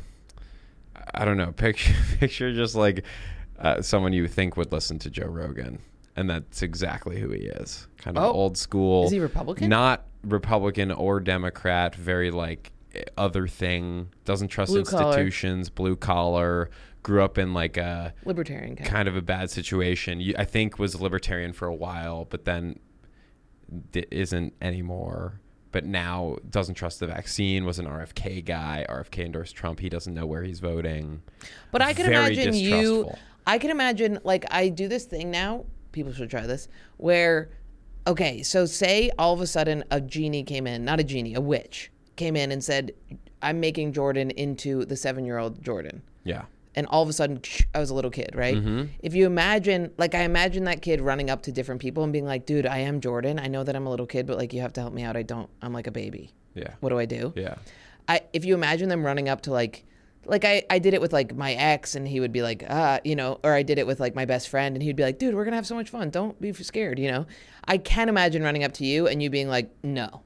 I don't know, picture, picture just like uh, someone you think would listen to Joe Rogan. And that's exactly who he is. Kind of Oh. old school. Is he Republican? Not Republican or Democrat. Very like other thing. Doesn't trust Blue collar. institutions. Blue collar. Grew up in like a Libertarian kind. kind of a bad situation. You, I think was a libertarian for a while, but then d- isn't anymore. But now doesn't trust the vaccine. Was an R F K guy. R F K endorsed Trump. He doesn't know where he's voting. But I can Very imagine you. distrustful. I can imagine like I do this thing now. People should try this. Where, okay, so say all of a sudden a genie came in, not a genie, a witch came in and said, "I'm making Jordan into the seven-year-old Jordan." Yeah. And all of a sudden, I was a little kid, right? Mm-hmm. If you imagine, like, I imagine that kid running up to different people and being like, "Dude, I am Jordan. I know that I'm a little kid, but like, you have to help me out. I don't. I'm like a baby. Yeah. What do I do?" Yeah. I if you imagine them running up to like like I, I did it with like my ex and he would be like, ah, you know, or I did it with like my best friend and he'd be like, "Dude, we're gonna have so much fun. Don't be scared," you know. I can imagine running up to you and you being like, "No."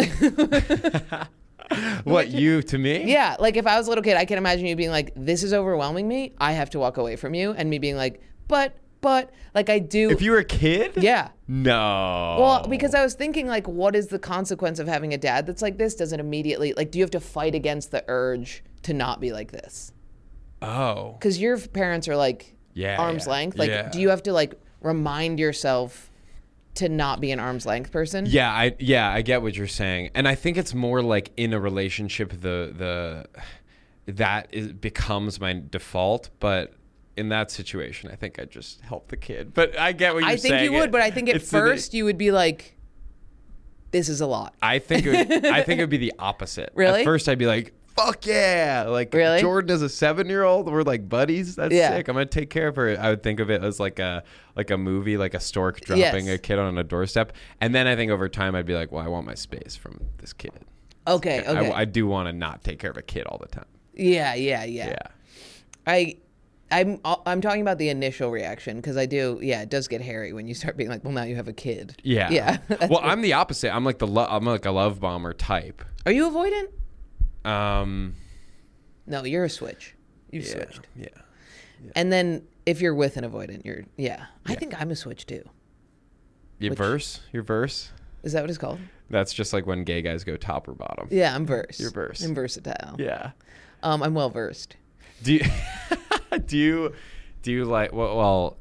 What, you to me? Yeah, like if I was a little kid, I can imagine you being like, "This is overwhelming me. I have to walk away from you," and me being like, "But, but, like I do." If you were a kid? Yeah. No. Well, because I was thinking, like, what is the consequence of having a dad that's like this? Does it immediately, like, do you have to fight against the urge to not be like this? Oh. Because your parents are like Yeah, arm's yeah, length. Like, yeah. do you have to like remind yourself to not be an arm's length person? Yeah, I yeah, I get what you're saying. And I think it's more like in a relationship the the that is becomes my default, but in that situation, I think I just help the kid. But I get what you're I think saying. you would, but I think at It's the- first you would be like, "This is a lot." I think it would, I think it would be the opposite. Really? At first, I'd be like, "Fuck yeah!" Like Really? Jordan is a seven-year-old. We're like buddies. That's Yeah. sick. I'm gonna take care of her. I would think of it as like a like a movie, like a stork dropping Yes. a kid on a doorstep. And then I think over time, I'd be like, "Well, I want my space from this kid. Okay, okay. I, I do want to not take care of a kid all the time." yeah, yeah, yeah, Yeah. I, I'm, I'm talking about the initial reaction because I do. Yeah, it does get hairy when you start being like, "Well, now you have a kid." Yeah. Yeah. That's Well, what- I'm the opposite. I'm like the lo- I'm like a love bomber type. Are you avoidant? Um. No, you're a switch. You Yeah. switched. Yeah. And then if you're with an avoidant, you're yeah. I Yeah. think I'm a switch too. Your Which- verse. Your verse. Is that what it's called? That's just like when gay guys go top or bottom. Yeah, I'm versed. You're versed. I'm versatile. Yeah. Um, I'm well versed. Do you, do you, do you like, well, well,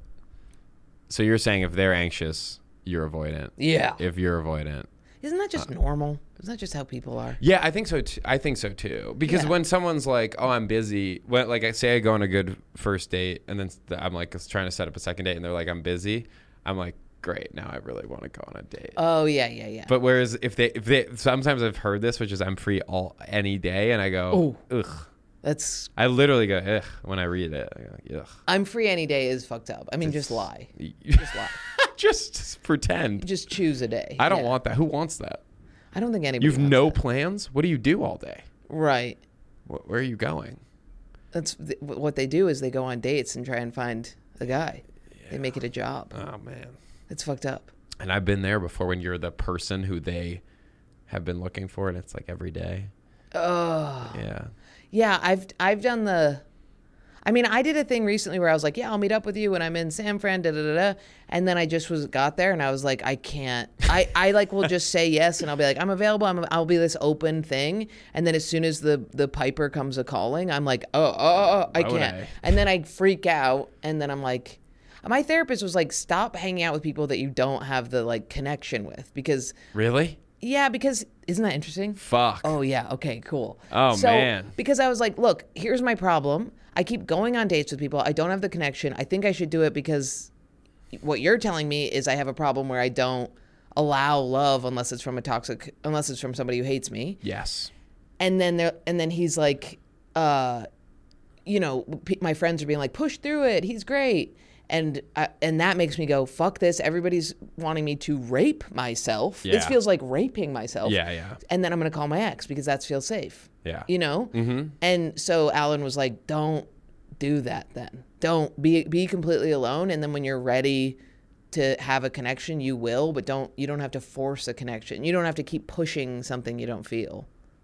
so you're saying if they're anxious, you're avoidant. Yeah. If you're avoidant. Isn't that just uh, normal? Isn't that just how people are? Yeah, I think so. T- I think so too. Because yeah. when someone's like, "Oh, I'm busy," when like I say I go on a good first date, and then I'm like trying to set up a second date, and they're like, "I'm busy," I'm like, "Great, now I really want to go on a date." Oh yeah, yeah, yeah. But whereas if they if they sometimes I've heard this, which is I'm free all any day, and I go, "Oh, ugh." That's. I literally go, "Ugh," when I read it. I go, ugh. I'm free any day is fucked up. I mean, just, just lie. Just lie. just, just pretend. Just choose a day. I don't yeah. want that. Who wants that? I don't think anybody. You've wants no that. plans. What do you do all day? Right. Wh- Where are you going? That's th- what they do is they go on dates and try and find a guy. Yeah. They make it a job. Oh man, it's fucked up. And I've been there before when you're the person who they have been looking for, and it's like every day. Oh. Yeah. Yeah, I've I've done the. I mean, I did a thing recently where I was like, "Yeah, I'll meet up with you when I'm in San Fran." Da da da da. And then I just was got there, and I was like, "I can't." I, I like will just say yes, and I'll be like, "I'm available." I'm I'll be this open thing, and then as soon as the the piper comes a calling, I'm like, "Oh, oh, oh, oh I can't." I? And then I freak out, and then I'm like, my therapist was like, "Stop hanging out with people that you don't have the like connection with," because really. Yeah, because isn't that interesting? Fuck. Oh, yeah. Okay, cool. Oh, so, man. Because I was like, look, here's my problem. I keep going on dates with people. I don't have the connection. I think I should do it because what you're telling me is I have a problem where I don't allow love unless it's from a toxic, unless it's from somebody who hates me. Yes. And then there, and then he's like, uh, you know, p- my friends are being like, push through it. He's great. And I, and that makes me go, fuck this. Everybody's wanting me to rape myself. Yeah. This feels like raping myself. Yeah, yeah. And then I'm going to call my ex because that feels safe. Yeah. You know? Mm-hmm. And so Alan was like, don't do that then. Don't be be completely alone. And then when you're ready to have a connection, you will, but don't you don't have to force a connection. You don't have to keep pushing something you don't feel.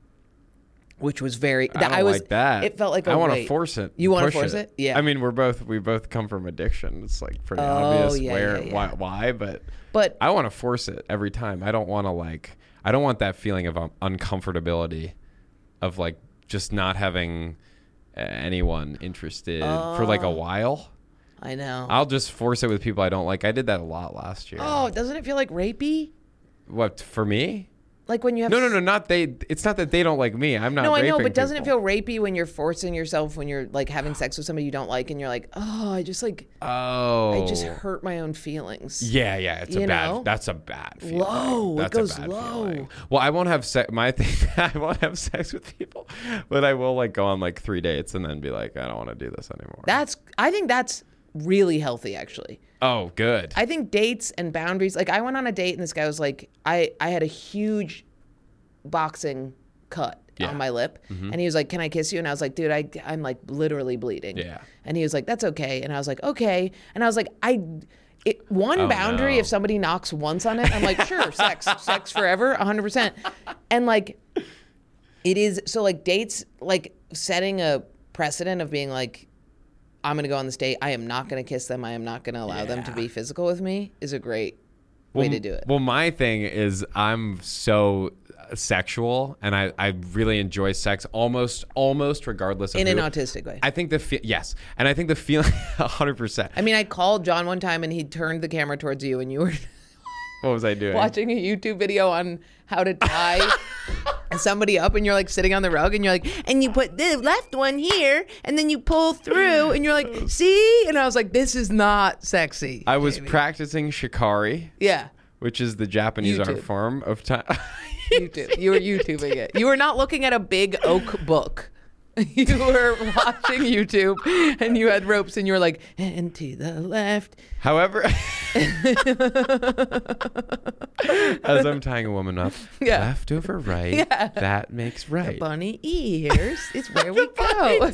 Which was very. I don't I was, like that. It felt like a I want to wait. force it. You want to push force it? Yeah. I mean, we're both we both come from addiction. It's like pretty Oh, obvious yeah, where yeah, yeah. why why, but But I want to force it every time. I don't want to like. I don't want that feeling of um, uncomfortability, of like just not having uh, anyone interested for like a while. I know. I'll just force it with people I don't like. I did that a lot last year. Oh, doesn't it feel like rapey? What, for me? Like when you have No, no, no, not they. It's not that they don't like me. I'm not. No, I know, raping but doesn't people. it feel rapey when you're forcing yourself when you're like having sex with somebody you don't like and you're like, oh, I just like, Oh. I just hurt my own feelings. Yeah, yeah, it's You a bad. know? That's a bad feeling. Low. It That's goes a bad low. feeling. Well, I won't have sex. My thing, I won't have sex with people, but I will like go on like three dates and then be like, I don't want to do this anymore. That's, I think that's really healthy actually. Oh, good. I think dates and boundaries, like I went on a date and this guy was like, I, I had a huge boxing cut Yeah. on my lip Mm-hmm. and he was like, can I kiss you? And I was like, dude, I, I'm like literally bleeding. Yeah. And he was like, that's okay. And I was like, okay. And I was like, I, it, one Oh, boundary, no. if somebody knocks once on it, I'm like, sure, sex, sex forever, one hundred percent. And like, it is, so like dates, like setting a precedent of being like, I'm going to go on this date. I am not going to kiss them. I am not going to allow them to Yeah. be physical with me is a great way well, to do it. Well, my thing is I'm so sexual and I, I really enjoy sex almost almost regardless of In an who. autistic way. I think the fe- yes, and I think the feeling one hundred percent. I mean, I called John one time and he turned the camera towards you and you were What was I doing? watching a YouTube video on how to tie somebody up and you're like sitting on the rug and you're like, and you put the left one here and then you pull through and you're like, see? And I was like, this is not sexy. I was Jamie. practicing shikari, Yeah. which is the Japanese art YouTube. form of time. YouTube. You were YouTubing it. You were not looking at a big oak book. You were watching YouTube and you had ropes and you were like, and to the left. However, as I'm tying a woman up, Yeah. left over right, Yeah. that makes right. Bunny ears is where we go.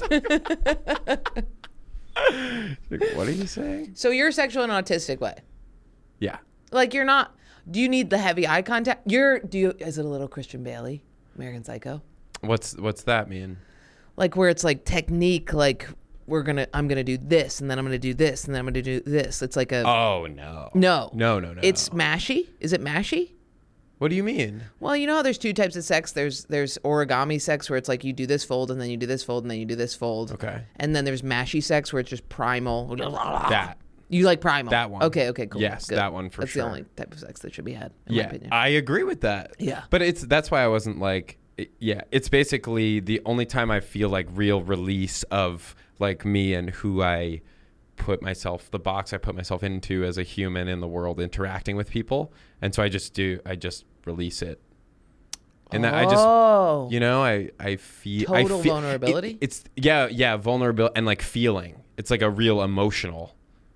Like, what are you saying? So you're sexual in an autistic way. Yeah. Like you're not, do you need the heavy eye contact? You're, do you, is it a little Christian Bale, American Psycho? What's what's that mean? Like where it's like technique, like we're going to, I'm going to do this and then I'm going to do this and then I'm going to do this. It's like a, Oh no. no. No, no, no. It's mashy. Is it mashy? What do you mean? Well, you know how there's two types of sex. There's there's origami sex where it's like you do this fold and then you do this fold and then you do this fold. Okay. And then there's mashy sex where it's just primal. That. You like primal? That one. Okay, okay, cool. Yes, Good. that one for That's sure. the only type of sex that should be had, in my Yeah, opinion. I agree with that. Yeah. But it's that's why I wasn't like, it- yeah, it's basically the only time I feel like real release of like me and who I put myself, the box I put myself into as a human in the world interacting with people. And so I just do, I just release it. And that I just, Oh. you know, I, I feel Total I feel, vulnerability? It, it's yeah, yeah, vulnerability and like feeling. It's like a real emotional.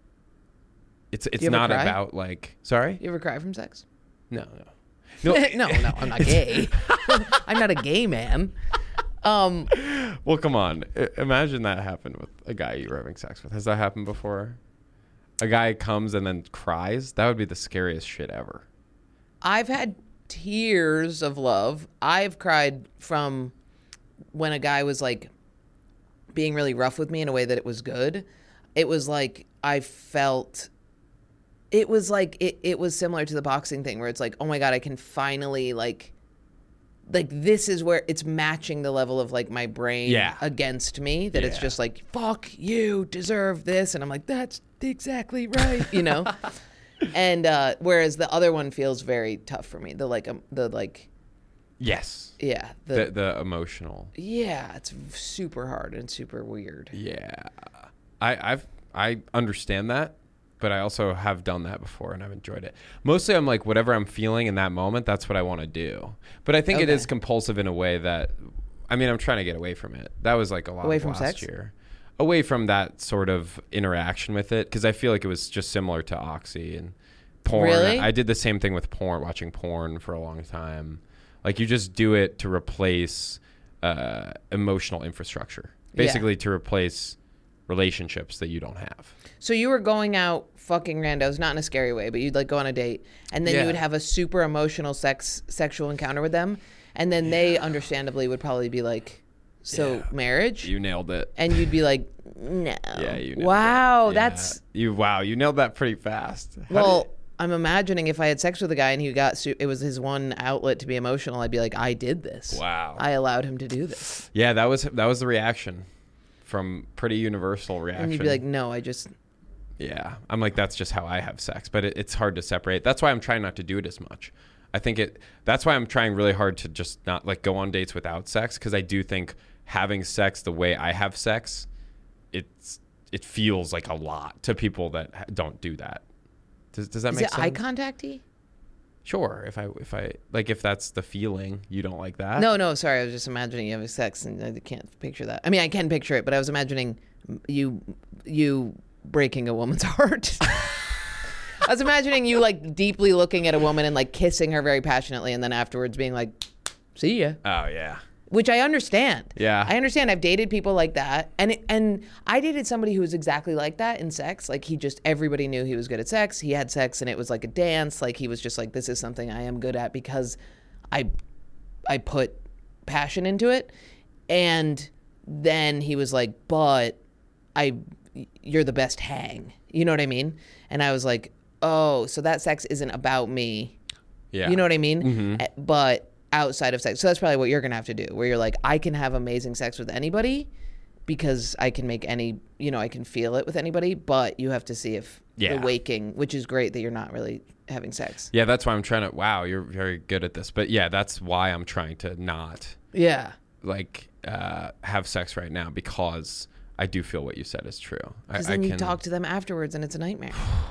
It's it's you ever not cry? about like, sorry? You ever cry from sex? No, no. No, no, I'm not gay. I'm not a gay man. Um, Well, come on. I- Imagine that happened with a guy you were having sex with. Has that happened before? A guy comes and then cries? That would be the scariest shit ever. I've had tears of love. I've cried from when a guy was like being really rough with me in a way that it was good. It was like I felt it was like it, it was similar to the boxing thing where it's like, oh my God, I can finally like like this is where it's matching the level of like my brain Yeah. against me that it's Yeah. just like, fuck, you deserve this. And I'm like, that's exactly right, you know? And uh, whereas the other one feels very tough for me. The like, um, the like, Yes. yeah, the, The the emotional. yeah, it's super hard and super weird. Yeah. I I've I understand that, but I also have done that before and I've enjoyed it. Mostly I'm like whatever I'm feeling in that moment, that's what I want to do. But I think it Okay. is compulsive in a way that I mean, I'm trying to get away from it. That was like a lot Away of from last sex? year. Away from that sort of interaction with it because I feel like it was just similar to Oxy and porn. Really? I did the same thing with porn, watching porn for a long time. Like you just do it to replace uh, emotional infrastructure, basically Yeah. to replace relationships that you don't have. So you were going out fucking randos, not in a scary way, but you'd like go on a date, and then Yeah. you would have a super emotional sex sexual encounter with them, and then they understandably would probably be like, "So Yeah. marriage?" You nailed it. And you'd be like, "No." Yeah, you nailed Wow, it. Yeah. that's you. Wow, you nailed that pretty fast. How well. did- I'm imagining if I had sex with a guy and he got su- it was his one outlet to be emotional, I'd be like, "I did this. Wow. I allowed him to do this." yeah, that was that was the reaction from pretty universal reaction. And you'd be like, "No, I just." Yeah, I'm like, that's just how I have sex, but it, it's hard to separate. That's why I'm trying not to do it as much. I think it. That's why I'm trying really hard to just not like go on dates without sex because I do think having sex the way I have sex, it's it feels like a lot to people that ha- don't do that. Does Does that Is make it sense? eye contact-y? Sure. If I if I like if that's the feeling, you don't like that. No, no, sorry. I was just imagining you having sex, and I can't picture that. I mean, I can picture it, but I was imagining you you breaking a woman's heart. I was imagining you like deeply looking at a woman and like kissing her very passionately, and then afterwards being like, "See ya," Oh yeah. which I understand. Yeah. I understand. I've dated people like that, and it, and I dated somebody who was exactly like that in sex. Like he just everybody knew he was good at sex. He had sex, and it was like a dance. Like he was just like, "This is something I am good at because I I put passion into it." And then he was like, "But I you're the best hang." You know what I mean? And I was like, "Oh, so that sex isn't about me." Yeah. You know what I mean? Mhm. Eh, But outside of sex. So that's probably what you're going to have to do, where you're like, I can have amazing sex with anybody because I can make any, you know, I can feel it with anybody, but you have to see if Yeah. the waking, which is great that you're not really having sex. Yeah, that's why I'm trying to. Wow, you're very good at this. But yeah, that's why I'm trying to not Yeah. like uh, have sex right now because I do feel what you said is true. I, Because I then you can, talk to them afterwards and it's a nightmare.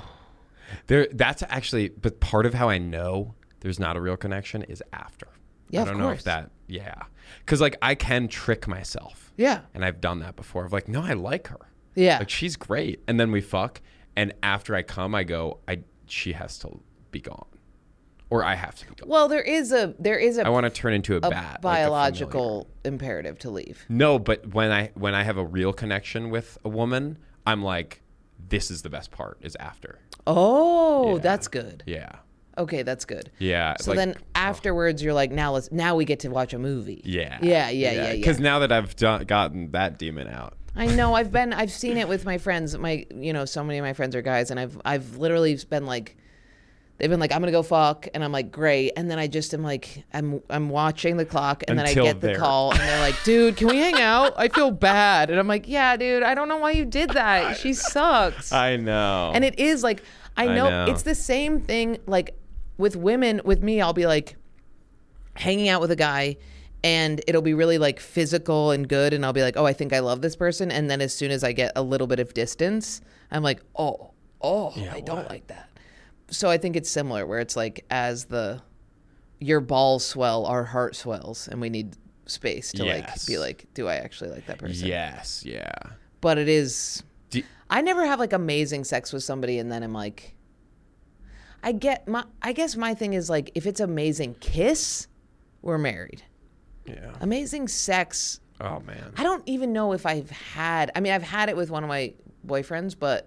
there. That's actually, but part of how I know there's not a real connection is after. Yeah, I of don't know course. if that. Yeah, because like I can trick myself, Yeah. and I've done that before. Of like, no, I like her. Yeah. Like she's great, and then we fuck, and after I come, I go, I she has to be gone, or I have to be gone. Well, there is a, there is a, I want to turn into a, a bat, like a biological imperative to leave. No, but when I when I have a real connection with a woman, I'm like, this is the best part is after. Oh, Yeah. that's good. Yeah. Okay, that's good. Yeah. So like- then afterwards, you're like, now let's, now we get to watch a movie. Yeah. Yeah, yeah, yeah, yeah. Because now that I've done, gotten that demon out. I know. I've been. I've seen it with my friends. My, you know, so many of my friends are guys, and I've, I've literally been like, they've been like, I'm gonna go fuck, and I'm like, great, and then I just am like, I'm I'm watching the clock, and Until then I get the there. call, and they're like, dude, can we hang out? I feel bad, and I'm like, yeah, dude, I don't know why you did that. She sucks. I know. And it is like, I I know, know. it's the same thing. Like with women, with me, I'll be like hanging out with a guy, and it'll be really like physical and good, and I'll be like, oh, I think I love this person, and then as soon as I get a little bit of distance, I'm like, oh, oh, Yeah, I don't what? like that. So I think it's similar, where it's like as the your balls swell, our heart swells, and we need space to like Yes. be like, do I actually like that person? Yes, yeah. But it is. Do, I never have like amazing sex with somebody, and then I'm like, I get my. I guess my thing is like, if it's amazing kiss, we're married. yeah. Amazing sex. Oh man. I don't even know if I've had. I mean, I've had it with one of my boyfriends, but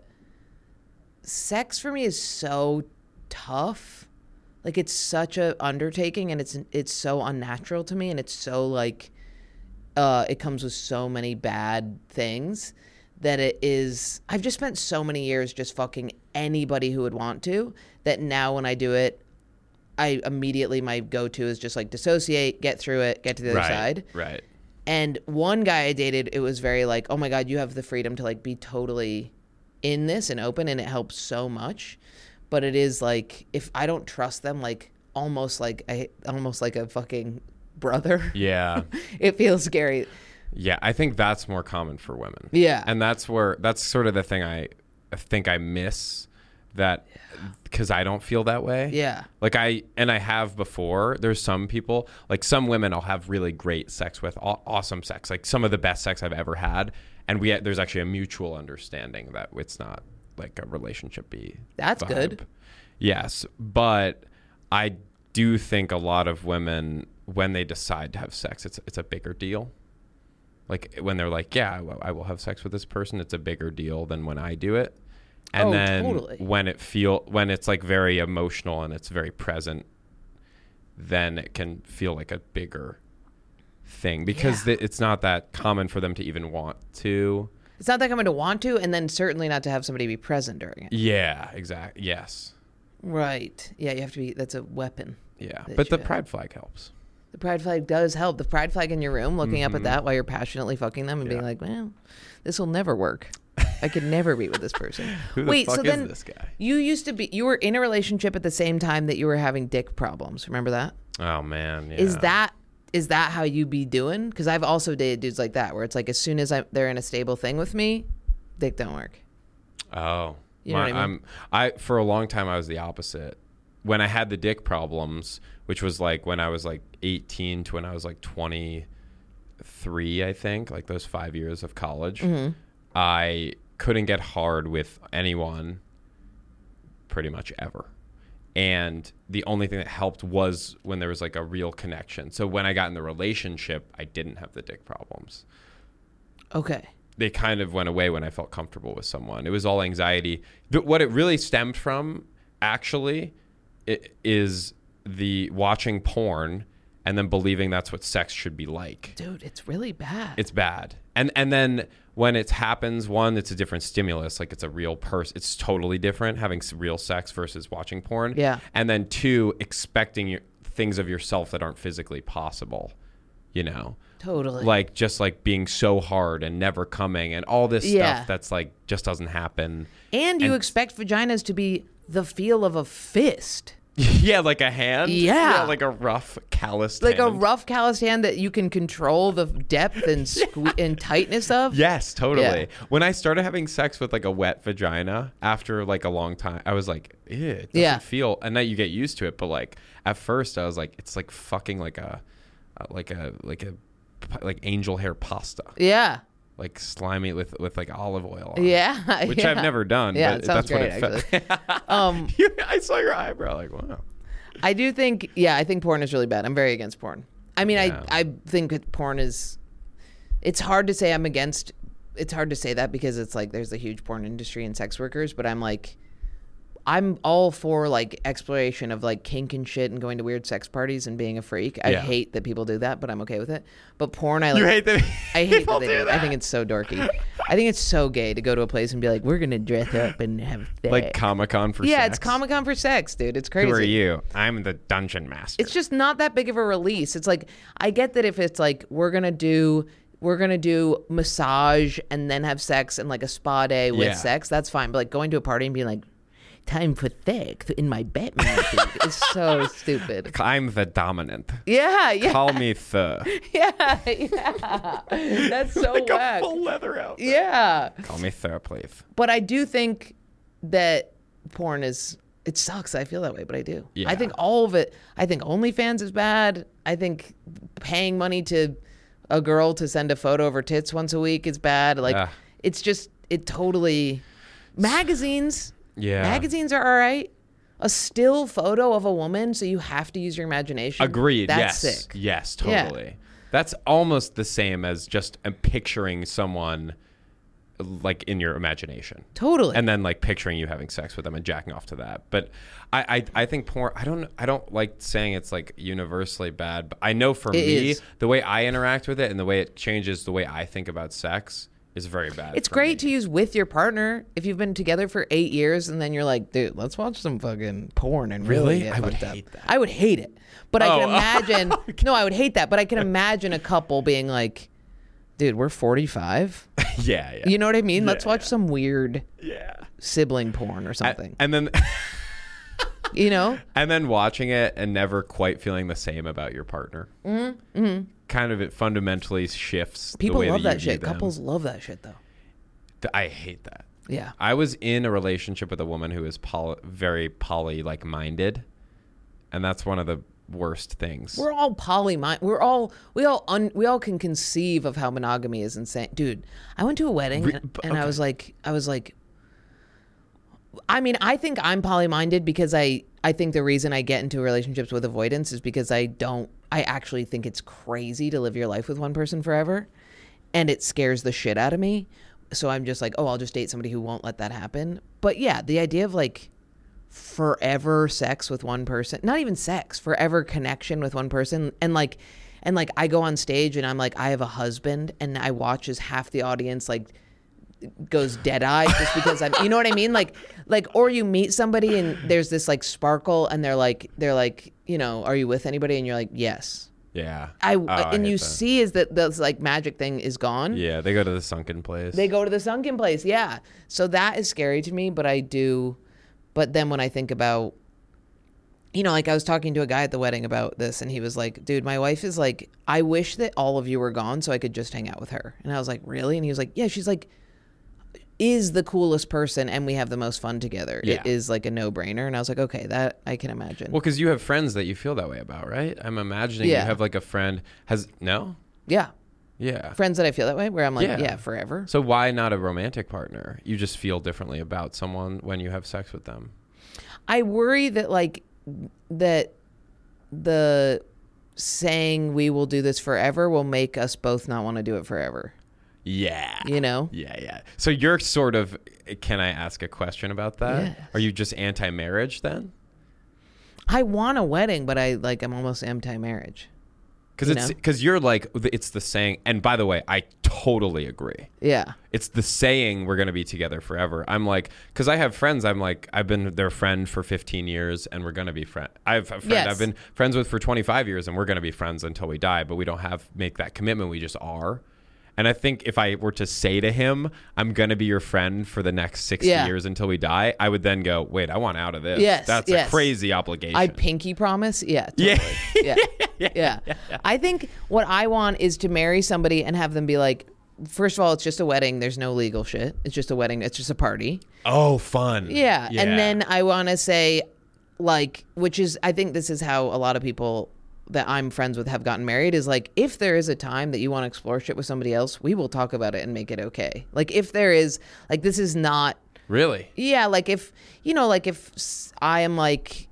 sex for me is so tough. Like it's such a undertaking, and it's it's so unnatural to me, and it's so like, uh, it comes with so many bad things that it is. I've just spent so many years just fucking anybody who would want to, that now when I do it, I immediately, my go-to is just like dissociate, get through it, get to the other Right. side. Right. And one guy I dated, it was very like, oh my God, you have the freedom to like be totally in this and open, and it helps so much. But it is like, if I don't trust them, like almost like I almost like a fucking brother, Yeah. it feels scary. Yeah, I think that's more common for women. Yeah. And that's where that's sort of the thing I I think I miss, that because I don't feel that way. Yeah. Like I and I have before. There's some people, like some women I'll have really great sex with, aw- awesome sex, like some of the best sex I've ever had, and we there's actually a mutual understanding that it's not like a relationship be. That's vibe. good. Yes, but I do think a lot of women, when they decide to have sex, it's it's a bigger deal. Like when they're like, yeah, I will, I will have sex with this person, it's a bigger deal than when I do it. And Oh, then totally. when it feel when it's like very emotional and it's very present, then it can feel like a bigger thing, because Yeah. th- it's not that common for them to even want to. It's not that common to want to, and then certainly not to have somebody be present during it. Yeah, exactly. Yes. Right. Yeah, you have to be, that's a weapon. Yeah. That But the you- pride flag helps. The pride flag does help. The pride flag in your room, looking up at that while you're passionately fucking them and being Yeah. like, well, this will never work. I could never be with this person. Who the Wait, fuck so is then this guy? you used to be, you were in a relationship at the same time that you were having dick problems. Remember that? Oh man. Yeah. Is that is that how you be doing? Because I've also dated dudes like that, where it's like as soon as I, they're in a stable thing with me, dick don't work. Oh, You know my, what I mean? I'm I for a long time I was the opposite. When I had the dick problems, which was like when I was like eighteen to when I was like twenty-three, I think, like those five years of college, Mm-hmm. I couldn't get hard with anyone pretty much ever. And the only thing that helped was when there was like a real connection. So when I got in the relationship, I didn't have the dick problems. Okay. They kind of went away when I felt comfortable with someone. It was all anxiety. But what it really stemmed from, actually, it is the watching porn and then believing that's what sex should be like. Dude, it's really bad. It's bad. And and then when it happens, one, it's a different stimulus. Like it's a real person. It's totally different having s- real sex versus watching porn. Yeah. And then two, expecting your, things of yourself that aren't physically possible. You know, Totally. like just like being so hard and never coming and all this Yeah. stuff that's like just doesn't happen. and you and- expect vaginas to be the feel of a fist. Yeah, like a hand. Yeah. like a rough, calloused Like a hand. rough, calloused hand that you can control the depth and sque- and tightness of. Yes, totally. Yeah. When I started having sex with like a wet vagina after like a long time, I was like, ew, it doesn't Yeah. feel. And then you get used to it, but like at first, I was like, it's like fucking like a, uh, like a like a like angel hair pasta, Yeah. like slimy with with like olive oil on it, Yeah. which yeah. I've never done. Yeah, but it sounds that's great, what it felt. Um, I saw your eyebrow, like wow. I do think, yeah, I think porn is really bad. I'm very against porn. I mean, Yeah. I, I think that porn is, it's hard to say I'm against, it's hard to say that because it's like there's a huge porn industry and sex workers, but I'm like, I'm all for like exploration of like kink and shit and going to weird sex parties and being a freak. I Yeah. hate that people do that, but I'm okay with it. But porn, I like. You hate that I hate people that they do do it. that. I think it's so dorky. I think it's so gay to go to a place and be like, we're gonna dress up and have sex. Like Comic-Con for yeah, sex. it's Comic Con for sex, dude. It's crazy. Who are you? I'm the dungeon master. It's just not that big of a release. It's like I get that if it's like we're gonna do we're gonna do massage and then have sex and like a spa day with Yeah. sex, that's fine. But like going to a party and being like, time for sex in my Batman suit is so stupid. I'm the dominant. Yeah, yeah, Call me the. yeah, yeah. That's so like whack. a full leather outfit. Yeah, Call me the, please. but I do think that porn is. It sucks. I feel that way, but I do. Yeah. I think all of it. I think OnlyFans is bad. I think paying money to a girl to send a photo of her tits once a week is bad. Like Ugh. it's just it totally. Magazines. Yeah. Magazines are all right. A still photo of a woman, so you have to use your imagination. Agreed. That's yes. sick. Yes, Yeah. totally. That's almost the same as just uh, picturing someone like in your imagination. Totally. And then like picturing you having sex with them and jacking off to that. But I, I, I think porn, I don't I don't like saying it's like universally bad, but I know for It me, is. the way I interact with it and the way it changes the way I think about sex is very bad. It's for great me. to use with your partner if you've been together for eight years and then you're like, dude, let's watch some fucking porn and really, Really? get I would fucked up. hate that. I would hate it, but I Oh. can imagine. No, I would hate that, but I can imagine a couple being like, dude, we're forty-five. yeah, yeah. You know what I mean? Let's Yeah, watch yeah. some weird yeah. sibling porn or something. And then you know? and then watching it and never quite feeling the same about your partner. Mm-hmm. Mm-hmm. Kind of it fundamentally shifts. People the way love that, that, you view shit. them. Couples love that shit though. Th- I hate that. Yeah. I was in a relationship with a woman who is poly, very poly like minded, and that's one of the worst things. We're all poly. We're all we all un, we all can conceive of how monogamy is insane, dude. I went to a wedding Re- and, but- and I okay. was like, I was like, I mean, I think I'm poly-minded because I I think the reason I get into relationships with avoidance is because I don't. I actually think it's crazy to live your life with one person forever, and it scares the shit out of me. So I'm just like, oh, I'll just date somebody who won't let that happen. But yeah, the idea of like forever sex with one person, not even sex, forever connection with one person, and like and like I go on stage and I'm like, I have a husband, and I watch as half the audience like goes dead-eyed just because I'm, you know what I mean? Like, like, or you meet somebody and there's this like sparkle and they're like, they're like, you know, are you with anybody? And you're like, yes. Yeah. I, Oh, I and hate you that. see is that this like magic thing is gone. Yeah, they go to the sunken place. They go to the sunken place. Yeah. So that is scary to me, but I do, but then when I think about, you know, like I was talking to a guy at the wedding about this and he was like, dude, my wife is like, I wish that all of you were gone so I could just hang out with her. And I was like, really? And he was like, yeah, she's like, is the coolest person and we have the most fun together. Yeah. It is like a no-brainer. And I was like, okay, that I can imagine. Well, because you have friends that you feel that way about, right? I'm imagining Yeah. you have like a friend has no, yeah. yeah. Friends that I feel that way where I'm like, Yeah. yeah, forever. So why not a romantic partner? You just feel differently about someone when you have sex with them. I worry that like that the saying we will do this forever will make us both not want to do it forever. Yeah. You know? Yeah, yeah. So you're sort of. Can I ask a question about that? Yes. Are you just anti-marriage then? I want a wedding, but I like I'm almost anti-marriage. Because You it's know? because you're like it's the saying. And by the way, I totally agree. Yeah. It's the saying we're going to be together forever. I'm like, because I have friends. I'm like, I've been their friend for fifteen years, and we're going to be friends. I have a friend Yes. I've been friends with for twenty-five years, and we're going to be friends until we die. But we don't have make that commitment. We just are. And I think if I were to say to him, I'm going to be your friend for the next sixty Yeah. years until we die, I would then go, wait, I want out of this. Yes, That's yes. a crazy obligation. I pinky promise. Yeah. Yeah. Totally. Yeah. yeah. Yeah. I think what I want is to marry somebody and have them be like, first of all, it's just a wedding. There's no legal shit. It's just a wedding. It's just a party. oh, fun. Yeah. And then I want to say, like, which is, I think this is how a lot of people that I'm friends with have gotten married is like, if there is a time that you want to explore shit with somebody else, we will talk about it and make it okay. Like, if there is, like, this is not, Really? yeah, like if, you know, like if s- I am like,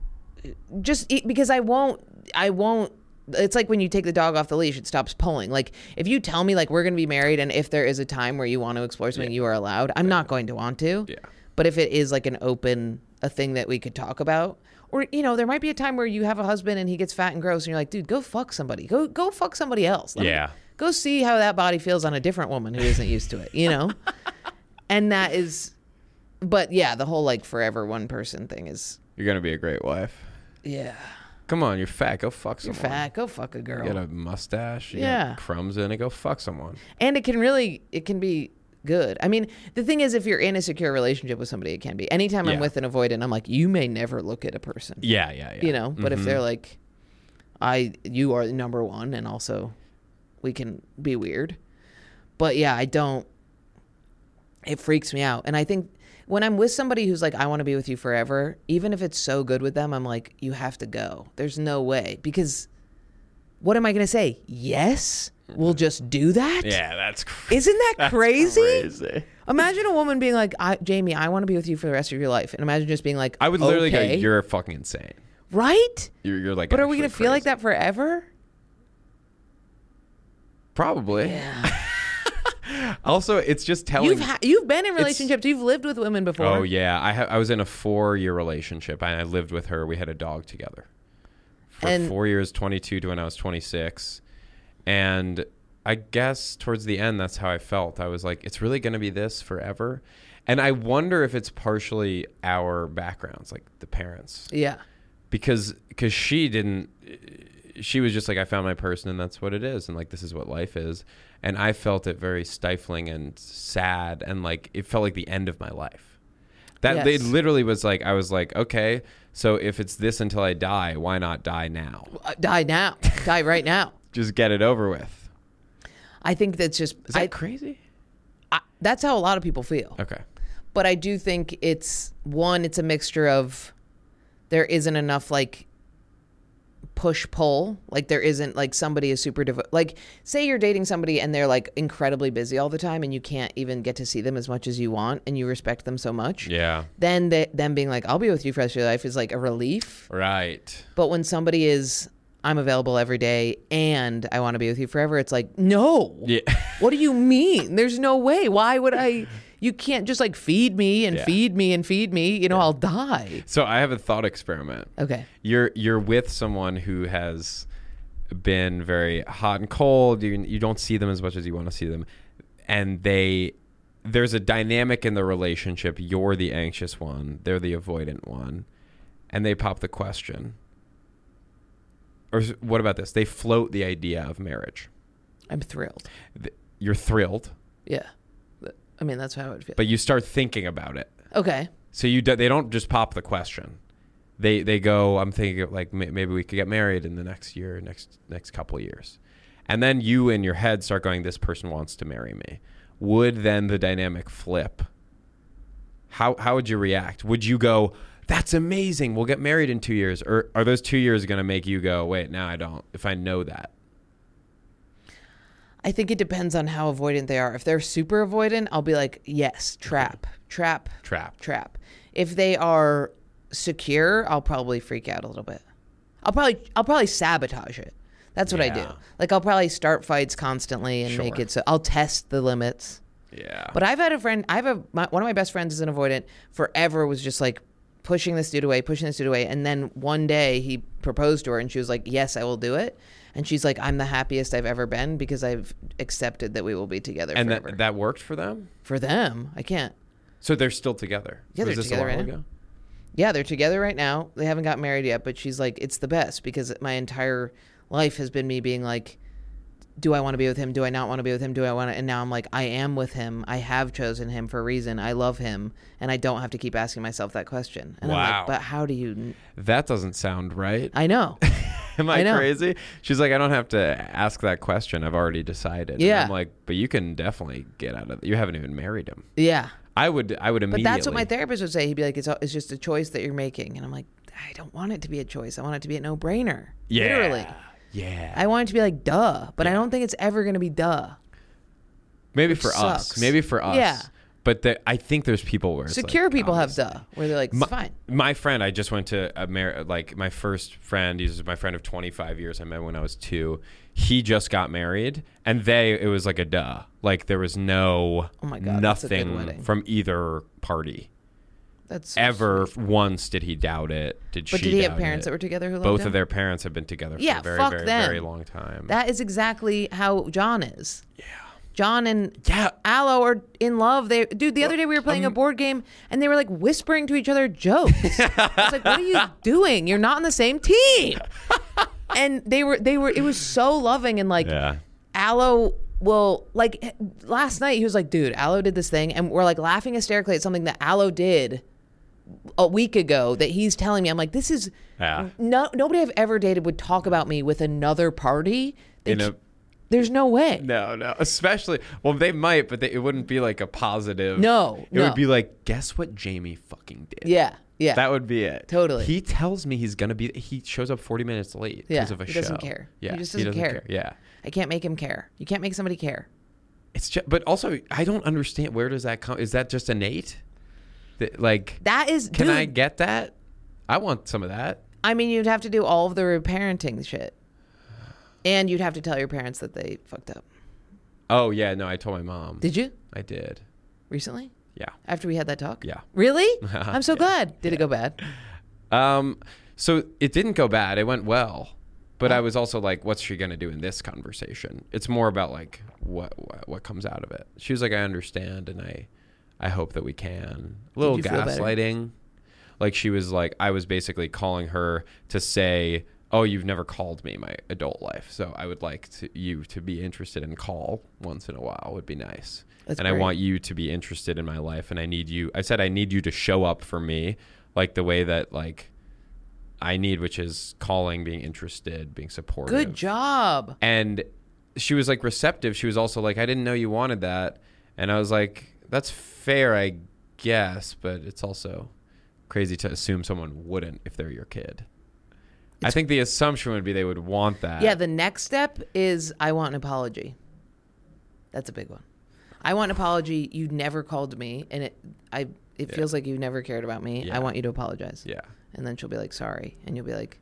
just e- because I won't, I won't, it's like when you take the dog off the leash, it stops pulling. Like if you tell me like we're going to be married and if there is a time where you want to explore something, Yeah. you are allowed, I'm not going to want to. Yeah. But if it is like an open, a thing that we could talk about. Or, you know, there might be a time where you have a husband and he gets fat and gross and you're like, dude, go fuck somebody. Go go fuck somebody else. Let Yeah. me, go see how that body feels on a different woman who isn't used to it, you know? And that is, but yeah, the whole like forever one person thing is. You're going to be a great wife. Yeah. Come on, you're fat. Go fuck You're someone. fat. Go fuck a girl. You got a mustache. You Yeah. got crumbs in it. Go fuck someone. And it can really, it can be good. I mean, the thing is, if you're in a secure relationship with somebody, it can be. Anytime I'm Yeah. with an avoidant, I'm like, you may never look at a person. Yeah, yeah, yeah. You know, but Mhm. if they're like, I, you are number one, and also we can be weird. But yeah, I don't, it freaks me out. And I think when I'm with somebody who's like, I want to be with you forever, even if it's so good with them, I'm like, you have to go. There's no way. Because what am I going to say? Yes? We'll just do that? Yeah, that's crazy. Isn't that That's crazy? crazy. Imagine a woman being like, I, Jamie, I want to be with you for the rest of your life. And imagine just being like, I would literally okay. go, you're fucking insane. Right? You're, you're like, But are we actually going to feel like crazy. that forever? Probably. Yeah. Also, it's just telling. You've ha- you've been in relationships. You've lived with women before. Oh yeah, I ha- I was in a four year relationship and I lived with her. We had a dog together for And- four years, twenty-two to when I was twenty-six, and I guess towards the end that's how I felt. I was like, it's really going to be this forever, and I wonder if it's partially our backgrounds, like the parents, Yeah. because because she didn't. She was just like, I found my person and that's what it is, and like this is what life is. And I felt it very stifling and sad, and like it felt like the end of my life. That Yes. it literally was like, I was like, okay, so if it's this until I die, why not die now? Uh, die now. Die right now. Just get it over with. I think that's just Is that I, crazy? I, that's how a lot of people feel. Okay. But I do think it's one. It's a mixture of there isn't enough like push pull. Like there isn't like somebody is super devo- like say you're dating somebody and they're like incredibly busy all the time and you can't even get to see them as much as you want and you respect them so much. Yeah. Then they, them being like, I'll be with you for the rest of your life is like a relief. Right. But when somebody is, I'm available every day and I want to be with you forever, it's like, no. Yeah. What do you mean? There's no way. Why would I? You can't just like feed me and Yeah. feed me and feed me. You know, I'll die. So I have a thought experiment. Okay. You're you're with someone who has been very hot and cold. You you don't see them as much as you want to see them, and they there's a dynamic in the relationship. You're the anxious one. They're the avoidant one, and they pop the question. Or s- what about this? They float the idea of marriage. I'm thrilled. Th- You're thrilled, Yeah. I mean, that's how I would feel. but you start thinking about it. Okay. So you do, they don't just pop the question. They they go, I'm thinking of like may- maybe we could get married in the next year, next next couple of years. And then you in your head start going, this person wants to marry me. Would then the dynamic flip? How how would you react? Would you go, that's amazing, we'll get married in two years? Or are those two years going to make you go, wait, now I don't, if I know that? I think it depends on how avoidant they are. If they're super avoidant, I'll be like, yes, trap, trap, Trap. trap. If they are secure, I'll probably freak out a little bit. I'll probably I'll probably sabotage it. That's what I do. Yeah. Like I'll probably start fights constantly and Sure. make it so I'll test the limits. Yeah. But I've had a friend. I have a my, one of my best friends is an avoidant. Forever was just like pushing this dude away, pushing this dude away, and then one day he proposed to her, and she was like, "Yes, I will do it." And she's like, "I'm the happiest I've ever been because I've accepted that we will be together and forever." that that worked for them? For them, I can't. So they're still together? Yeah, Was they're this a together while right now. ago? Yeah, they're together right now. They haven't got married yet, but she's like, it's the best because my entire life has been me being like, do I want to be with him? Do I not want to be with him? Do I want to? And now I'm like, I am with him. I have chosen him for a reason. I love him. And I don't have to keep asking myself that question. And I'm Wow. like, but how do you? That doesn't sound right. I know. Am I, I know. crazy? She's like, I don't have to ask that question. I've already decided. And Yeah. I'm like, but you can definitely get out of it. You haven't even married him. Yeah. I would I would But immediately. that's what my therapist would say. He'd be like, it's, a- it's just a choice that you're making. And I'm like, I don't want it to be a choice. I want it to be a no-brainer. Yeah. Literally. Yeah. I want it to be like, duh. But I don't think it's ever going to be duh. Maybe which for us. sucks. Maybe for us. Yeah. But the, I think there's people where it's Secure like, people have obviously. duh. Where they're like, it's My, fine. my friend, I just went to Amer- like my first friend. He's my friend of twenty-five years. I met when I was two. He just got married, and they it was like a duh. Like there was no Oh my God, that's a good nothing wedding. from either party. That's so ever sweet. once did he doubt it. Did But she did he have doubt parents it. that were together who loved Both him? of their parents have been together for Yeah, a very, fuck very, them. very long time. That is exactly how John is. yeah. John and Yeah. Aloe are in love. They, dude, the other day we were playing um, a board game and they were like whispering to each other jokes. I was like, "What are you doing? You're not on the same team." And they were, they were. It was so loving and like, Yeah. Aloe will like last night he was like, "Dude, Aloe did this thing," and we're like laughing hysterically at something that Aloe did a week ago that he's telling me. I'm like, "This is Yeah. no nobody I've ever dated would talk about me with another party." They In a- There's no way. No, no. Especially, well, they might, but they, it wouldn't be like a positive. No, It no. would be like, guess what Jamie fucking did? Yeah, yeah. That would be it. Totally. He tells me he's going to be, he shows up forty minutes late Yeah, because of a he show. doesn't care. Yeah. He just doesn't care. Yeah. I can't make him care. You can't make somebody care. It's just, but also, I don't understand. Where does that come? Is that just innate? That, like, That is, can dude, I get that? I want some of that. I mean, you'd have to do all of the parenting shit. And you'd have to tell your parents that they fucked up. Oh, yeah. No, I told my mom. Did you? I did. Recently? Yeah. After we had that talk? Yeah. Really? I'm so Yeah. glad. Did it go bad? Um, so it didn't go bad. It went well. But I was also like, what's she going to do in this conversation? It's more about like what, what what comes out of it. She was like, I understand and I I hope that we can. A little you feel better? gaslighting. Like she was like, I was basically calling her to say, oh, you've never called me my adult life. So I would like to, you to be interested in call once in a while would be nice. That's and I great. want you to be interested in my life. And I need you, I said, I need you to show up for me like the way that like I need, which is calling, being interested, being supportive. Good job. And she was like receptive. She was also like, I didn't know you wanted that. And I was like, that's fair, I guess. But it's also crazy to assume someone wouldn't if they're your kid. I think the assumption would be they would want that. Yeah, the next step is I want an apology. That's a big one. I want an apology. You never called me, and it I it Yeah. feels like you never cared about me. Yeah. I want you to apologize. Yeah. And then she'll be like, sorry. And you'll be like,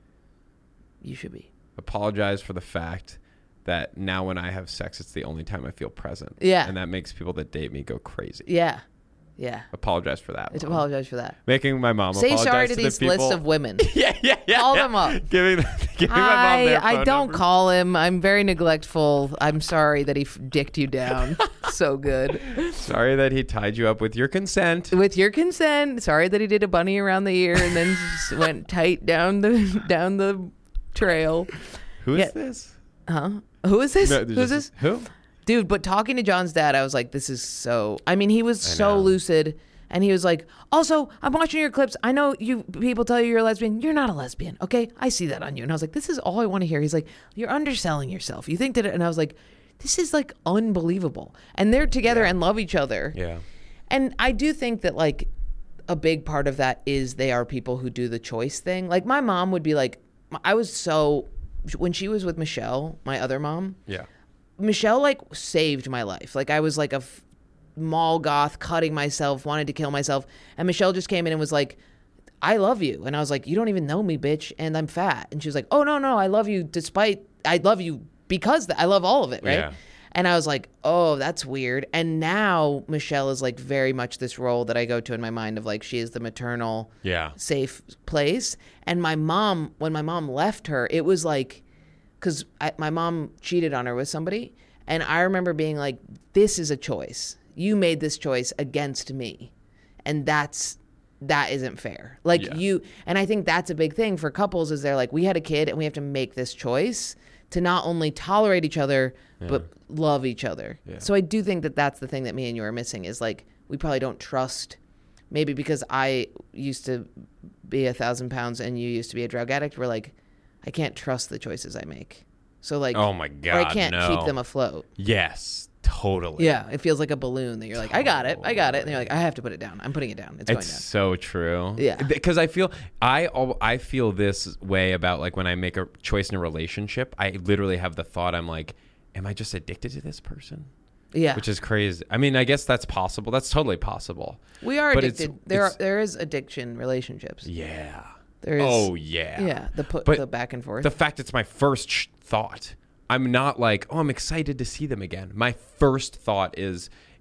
you should be. Apologize for the fact that now when I have sex, it's the only time I feel present. Yeah. And that makes people that date me go crazy. Yeah. Yeah. Apologize for that. It's Mom. apologize for that. Making my mom Say apologize sorry to to the these people. lists of women. yeah, yeah, yeah. Call yeah. them up. Giving, giving my mom I, their I phone don't numbers. call him. I'm very neglectful. I'm sorry that he f- dicked you down. So good. Sorry that he tied you up with your consent. With your consent. Sorry that he did a bunny around the ear and then just went tight down the down the trail. Who is Yeah. this? Huh? Who is this? No, Who's there's this? just- Who? Dude, but talking to John's dad, I was like, this is so. I mean, he was so know. lucid. And he was like, also, I'm watching your clips. I know you people tell you you're a lesbian. You're not a lesbian, okay? I see that on you. And I was like, this is all I want to hear. He's like, you're underselling yourself. You think that, and I was like, this is like unbelievable. And they're together Yeah. and love each other. Yeah. And I do think that like a big part of that is they are people who do the choice thing. Like my mom would be like, I was so, when she was with Michelle, my other mom, Yeah. Michelle like saved my life. Like I was like a f- mall goth, cutting myself, wanted to kill myself, and Michelle just came in and was like, I love you. And I was like, you don't even know me, bitch, and I'm fat. And she was like, oh no no I love you despite I love you because th- I love all of it, right? Yeah. And I was like, oh, that's weird. And now Michelle is like very much this role that I go to in my mind of like she is the maternal Yeah. safe place. And my mom, when my mom left her, it was like, because my mom cheated on her with somebody. And I remember being like, this is a choice. You made this choice against me. And that's, that isn't fair. Like Yeah. you, and I think that's a big thing for couples is they're like, we had a kid and we have to make this choice to not only tolerate each other, but love each other. Yeah. So I do think that that's the thing that me and you are missing is like, we probably don't trust, maybe because I used to be a thousand pounds and you used to be a drug addict. We're like, I can't trust the choices I make. So like, Oh my or God. I can't no. keep them afloat. Yes. Totally. Yeah. It feels like a balloon that you're like, I got it. I got it. And you're like, I have to put it down. I'm putting it down. It's, It's going down. so true. Yeah. Because I feel I al- I feel this way about like when I make a choice in a relationship, I literally have the thought I'm like, am I just addicted to this person? Yeah. Which is crazy. I mean, I guess that's possible. That's totally possible. We are But it's- addicted. There are, it's- there is addiction relationships. Yeah. There is. Oh yeah. Yeah. The put But the back and forth. The fact it's my first sh- thought. I'm not like, oh, I'm excited to see them again. My first thought is,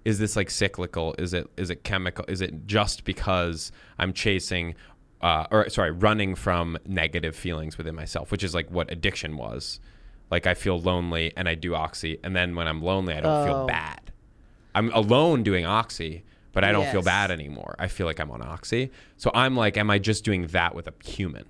is this like cyclical? Is it is it chemical? Is it just because I'm chasing uh, or sorry, running from negative feelings within myself, which is like what addiction was. Like I feel lonely and I do Oxy, and then when I'm lonely, I don't Oh. feel bad. I'm alone doing Oxy, but I don't feel Yes. bad anymore. I feel like I'm on Oxy. So I'm like, am I just doing that with a human?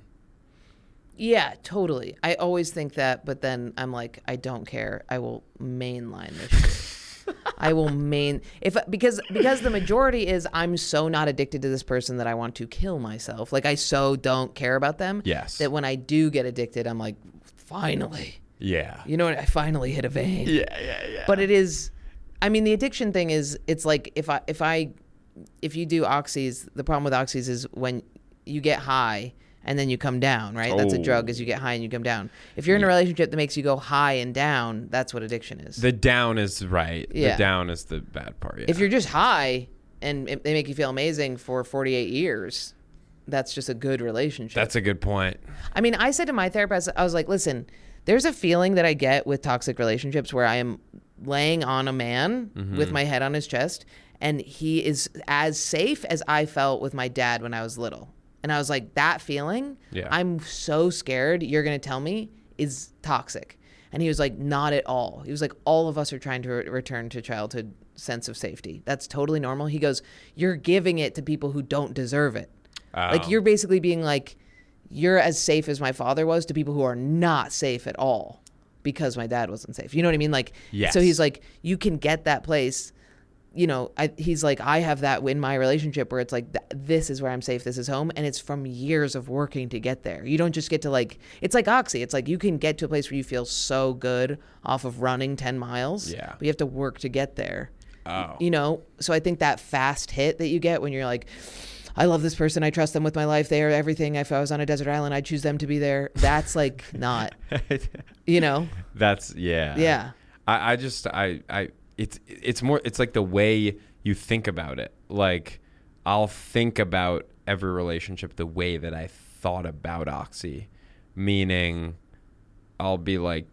Yeah, totally. I always think that, but then I'm like, I don't care. I will mainline this shit. I will main if because because the majority is I'm so not addicted to this person that I want to kill myself. Like I so don't care about them. Yes. That when I do get addicted, I'm like, finally. Yeah. You know what? I finally hit a vein. Yeah, yeah, yeah. But it is, I mean, the addiction thing is, it's like if I if I if you do Oxys, the problem with Oxys is when you get high and then you come down, right? That's a Oh. drug, is you get high and you come down. If you're in a relationship that makes you go high and down, that's what addiction is. The down is right. Yeah. The down is the bad part. Yeah. If you're just high and it, they make you feel amazing for forty-eight years, that's just a good relationship. That's a good point. I mean, I said to my therapist, I was like, listen, there's a feeling that I get with toxic relationships where I am laying on a man Mm-hmm. with my head on his chest, and he is as safe as I felt with my dad when I was little. And I was like, that feeling, Yeah. I'm so scared you're going to tell me is toxic. And he was like, not at all. He was like, all of us are trying to re- return to childhood sense of safety. That's totally normal. He goes, you're giving it to people who don't deserve it. Like Oh. you're basically being like, you're as safe as my father was to people who are not safe at all because my dad wasn't safe. You know what I mean? Like, Yes. so he's like, you can get that place. You know, I, he's like, I have that in my relationship where it's like, th- this is where I'm safe. This is home. And it's from years of working to get there. You don't just get to like, it's like Oxy. It's like you can get to a place where you feel so good off of running ten miles. Yeah. But you have to work to get there. Oh. You know, so I think that fast hit that you get when you're like, I love this person. I trust them with my life. They are everything. If I was on a desert island, I'd choose them to be there. That's like not, you know? That's yeah. Yeah. I, I just I I it's it's more it's like the way you think about it. Like I'll think about every relationship the way that I thought about Oxy, meaning I'll be like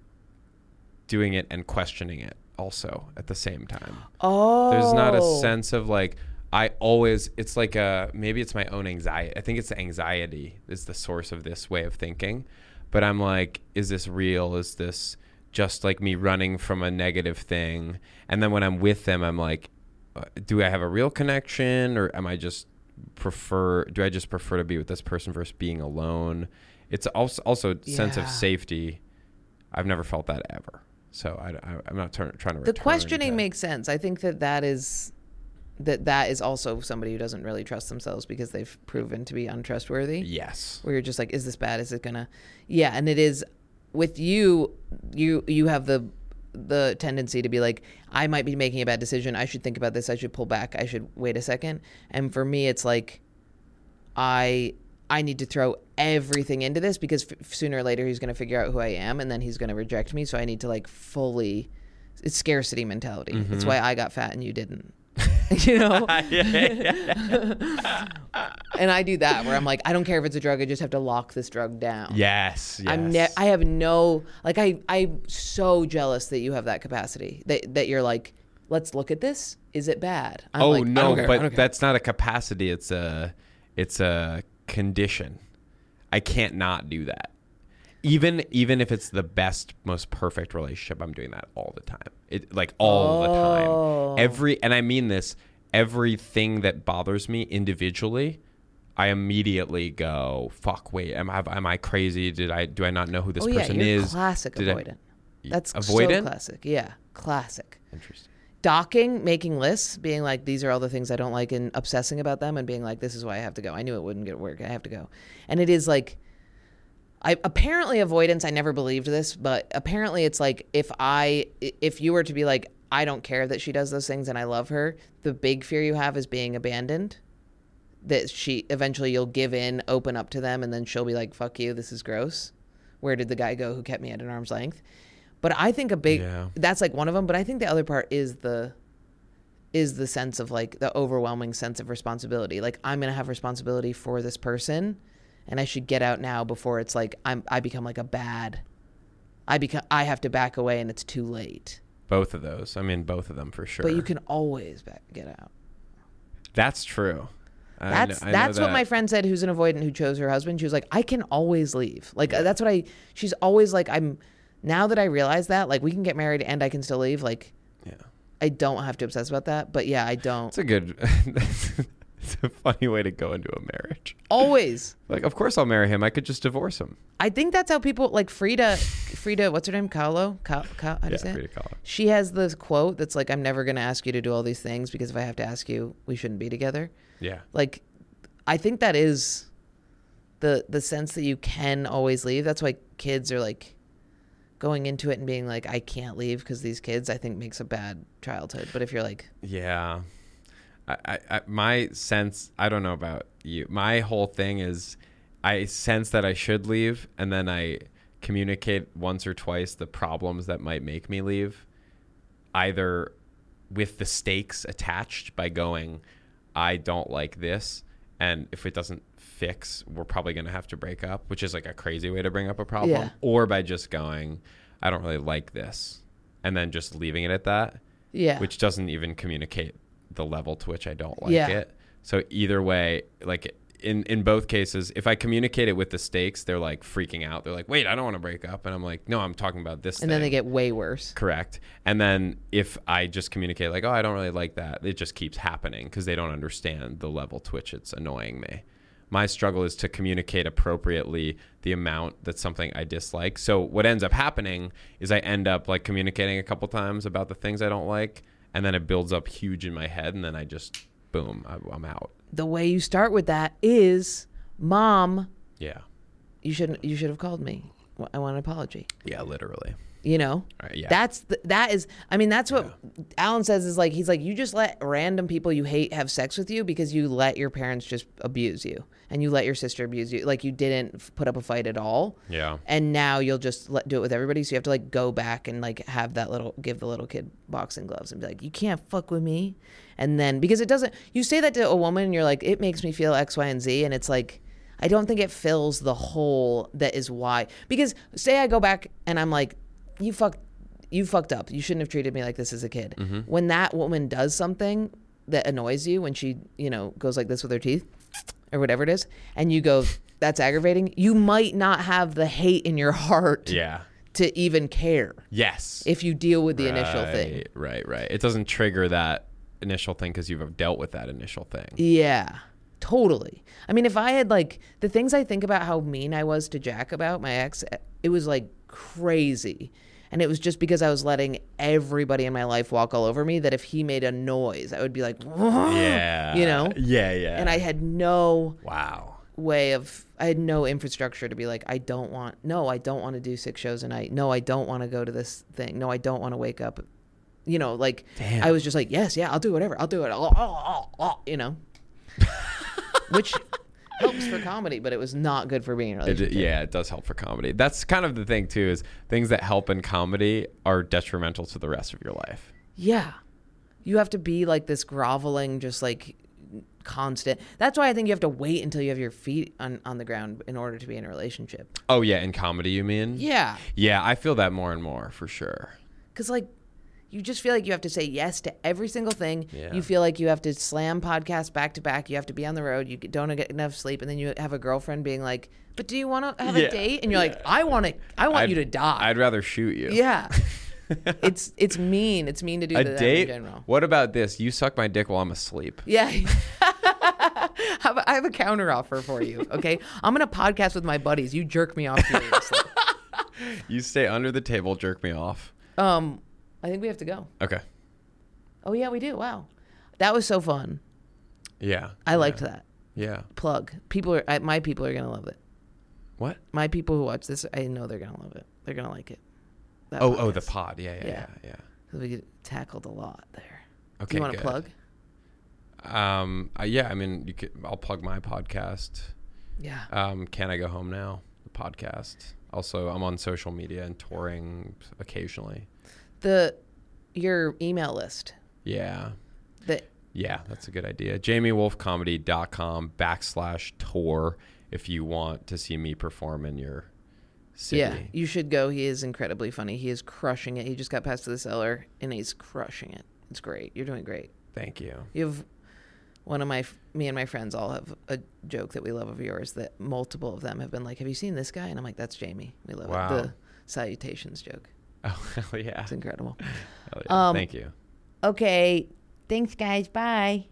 doing it and questioning it also at the same time. Oh. There's not a sense of like I always it's like a maybe it's my own anxiety. I think it's the anxiety is the source of this way of thinking. But I'm like, is this real? Is this just like me running from a negative thing? And then when I'm with them, I'm like, uh, do I have a real connection, or am I just prefer do I just prefer to be with this person versus being alone? It's also also sense of Yeah. safety. I've never felt that ever. So I, I, I'm not trying trying to The return questioning to- makes sense. I think that that is that that is also somebody who doesn't really trust themselves because they've proven to be untrustworthy. Yes. Where you're just like, is this bad? Is it gonna? Yeah, and it is. With you, you you have the the tendency to be like, I might be making a bad decision. I should think about this. I should pull back. I should wait a second. And for me, it's like, I I need to throw everything into this because f- sooner or later he's going to figure out who I am, and then he's going to reject me. So I need to like fully. It's scarcity mentality. Mm-hmm. It's why I got fat and you didn't. You know. And I do that where I'm like, I don't care if it's a drug. I just have to lock this drug down. Yes. Yes. I'm ne- I have no like I I'm so jealous that you have that capacity that that you're like, let's look at this. Is it bad? I'm oh like, I no, don't care, I don't but care. that's not a capacity. It's a it's a condition. I can't not do that. Even even if it's the best, most perfect relationship, I'm doing that all the time. It like all Oh. the time. Every and I mean this. Everything that bothers me individually, I immediately go, "Fuck! Wait, am I am I crazy? Did I do I not know who this oh yeah, person you're is?" classic Did I- avoidant. That's so avoidant? classic. Yeah, classic. Interesting. Docking, making lists, being like, these are all the things I don't like, and obsessing about them, and being like, this is why I have to go. I knew it wouldn't get work. I have to go. And it is like, I apparently avoidance. I never believed this, but apparently it's like if I, if you were to be like, I don't care that she does those things and I love her, the big fear you have is being abandoned. That she eventually you'll give in, open up to them, and then she'll be like, fuck you, this is gross. Where did the guy go who kept me at an arm's length? But I think a big Yeah. that's like one of them. But I think the other part is the is the sense of like the overwhelming sense of responsibility. Like I'm gonna have responsibility for this person, and I should get out now before it's like I'm I become like a bad. I become I have to back away and it's too late. both of those. I mean, both of them for sure. But you can always back, get out. That's true. That's I, I that's that. what my friend said, who's an avoidant who chose her husband. She was like, I can always leave. Like yeah. that's what I. She's always like, I'm. Now that I realize that, like, we can get married and I can still leave. Like, yeah, I don't have to obsess about that. But yeah, I don't. It's a good. It's a funny way to go into a marriage. Always. Like, of course I'll marry him. I could just divorce him. I think that's how people like Frida. Frida, what's her name? Kahlo. Ka, Ka, how do you yeah, say Frida it? Kahlo. She has this quote that's like, "I'm never going to ask you to do all these things because if I have to ask you, we shouldn't be together." Yeah. Like. I think that is the the sense that you can always leave. That's why kids are like going into it and being like, I can't leave because these kids, I think makes a bad childhood. But if you're like, yeah, I, I, I my sense, I don't know about you. My whole thing is I sense that I should leave, and then I communicate once or twice the problems that might make me leave, either with the stakes attached by going, I don't like this. And if it doesn't fix, we're probably going to have to break up, which is like a crazy way to bring up a problem. Yeah. Or by just going, I don't really like this, and then just leaving it at that. Yeah. Which doesn't even communicate the level to which I don't like yeah. it. So either way, like in, in both cases, if I communicate it with the stakes, they're like freaking out. They're like, wait, I don't want to break up. And I'm like, no, I'm talking about this And thing. then they get way worse. Correct. And then if I just communicate like, oh, I don't really like that, it just keeps happening because they don't understand the level to which it's annoying me. My struggle is to communicate appropriately the amount that's something I dislike. So what ends up happening is I end up like communicating a couple times about the things I don't like, and then it builds up huge in my head, and then I just, boom, I, I'm out. The way you start with that is, Mom, Yeah. you shouldn't. You should have called me. I want an apology. Yeah, literally. You know, Right, yeah. that's the, that is. I mean, that's what Yeah. Alan says is like, he's like, you just let random people you hate have sex with you because you let your parents just abuse you, and you let your sister abuse you. Like, you didn't f- put up a fight at all. Yeah. And now you'll just let, do it with everybody. So you have to like go back and like have that little, give the little kid boxing gloves and be like, you can't fuck with me. And then, because it doesn't, you say that to a woman and you're like, it makes me feel X, Y, and Z. And it's like, I don't think it fills the hole that is why. Because say I go back and I'm like, you fucked, you fucked up. You shouldn't have treated me like this as a kid. Mm-hmm. When that woman does something that annoys you, when she, you know, goes like this with her teeth or whatever it is, and you go, that's aggravating, you might not have the hate in your heart Yeah. to even care Yes. if you deal with the right, initial thing. Right, right. It doesn't trigger that initial thing because you've dealt with that initial thing. Yeah, totally. I mean, if I had like the things I think about how mean I was to Jack about my ex, it was like crazy. And it was just because I was letting everybody in my life walk all over me that if he made a noise, I would be like, Yeah. you know? Yeah, yeah. And I had no Wow. way of, I had no infrastructure to be like, I don't want, no, I don't want to do six shows a night. No, I don't want to go to this thing. No, I don't want to wake up. You know, like, Damn. I was just like, yes, yeah, I'll do whatever. I'll do it. I'll, I'll, I'll, I'll, you know? Which helps for comedy, but it was not good for being in a It, relationship. yeah, it does help for comedy. That's kind of the thing too, is things that help in comedy are detrimental to the rest of your life. Yeah. You have to be like this groveling, just like constant. That's why I think you have to wait until you have your feet on, on the ground in order to be in a relationship. Oh yeah, in comedy you mean? Yeah. Yeah, I feel that more and more for sure. Because like, you just feel like you have to say yes to every single thing. Yeah. You feel like you have to slam podcasts back to back. You have to be on the road. You don't get enough sleep. And then you have a girlfriend being like, but do you want to have Yeah. a date? And you're like, I want to, I want I'd, you to die. I'd rather shoot you. Yeah. it's it's mean. It's mean to do A that date? in general. What about this? You suck my dick while I'm asleep. Yeah. I have a- I have a counter offer for you. Okay. I'm going to podcast with my buddies. You jerk me off furiously. You stay under the table, jerk me off. Um, I think we have to go. Okay. Oh, yeah, we do. Wow. That was so fun. Yeah. I liked that. Yeah. Plug. People are, I, my people are going to love it. What? My people who watch this, I know they're going to love it. They're going to like it. That Oh, oh, the podcast. pod. Yeah, yeah, Yeah. yeah, yeah. 'Cause we tackled a lot there. Okay. Do you want to good. plug? Um. Uh, yeah. I mean, you could, I'll plug my podcast. Yeah. Um. Can I Go Home Now? The podcast. Also, I'm on social media and touring occasionally. The, your email list. Yeah. The, Yeah, that's a good idea. jamie wolf comedy dot com backslash tour if you want to see me perform in your city. Yeah, you should go. He is incredibly funny. He is crushing it. He just got past to the cellar, and he's crushing it. It's great. You're doing great. Thank you. You have one of my, me and my friends all have a joke that we love of yours that multiple of them have been like, have you seen this guy? And I'm like, that's Jamie. We love Wow. it. The salutations joke. Oh, hell yeah. It's incredible. Hell yeah. Um, Thank you. Okay. Thanks, guys. Bye.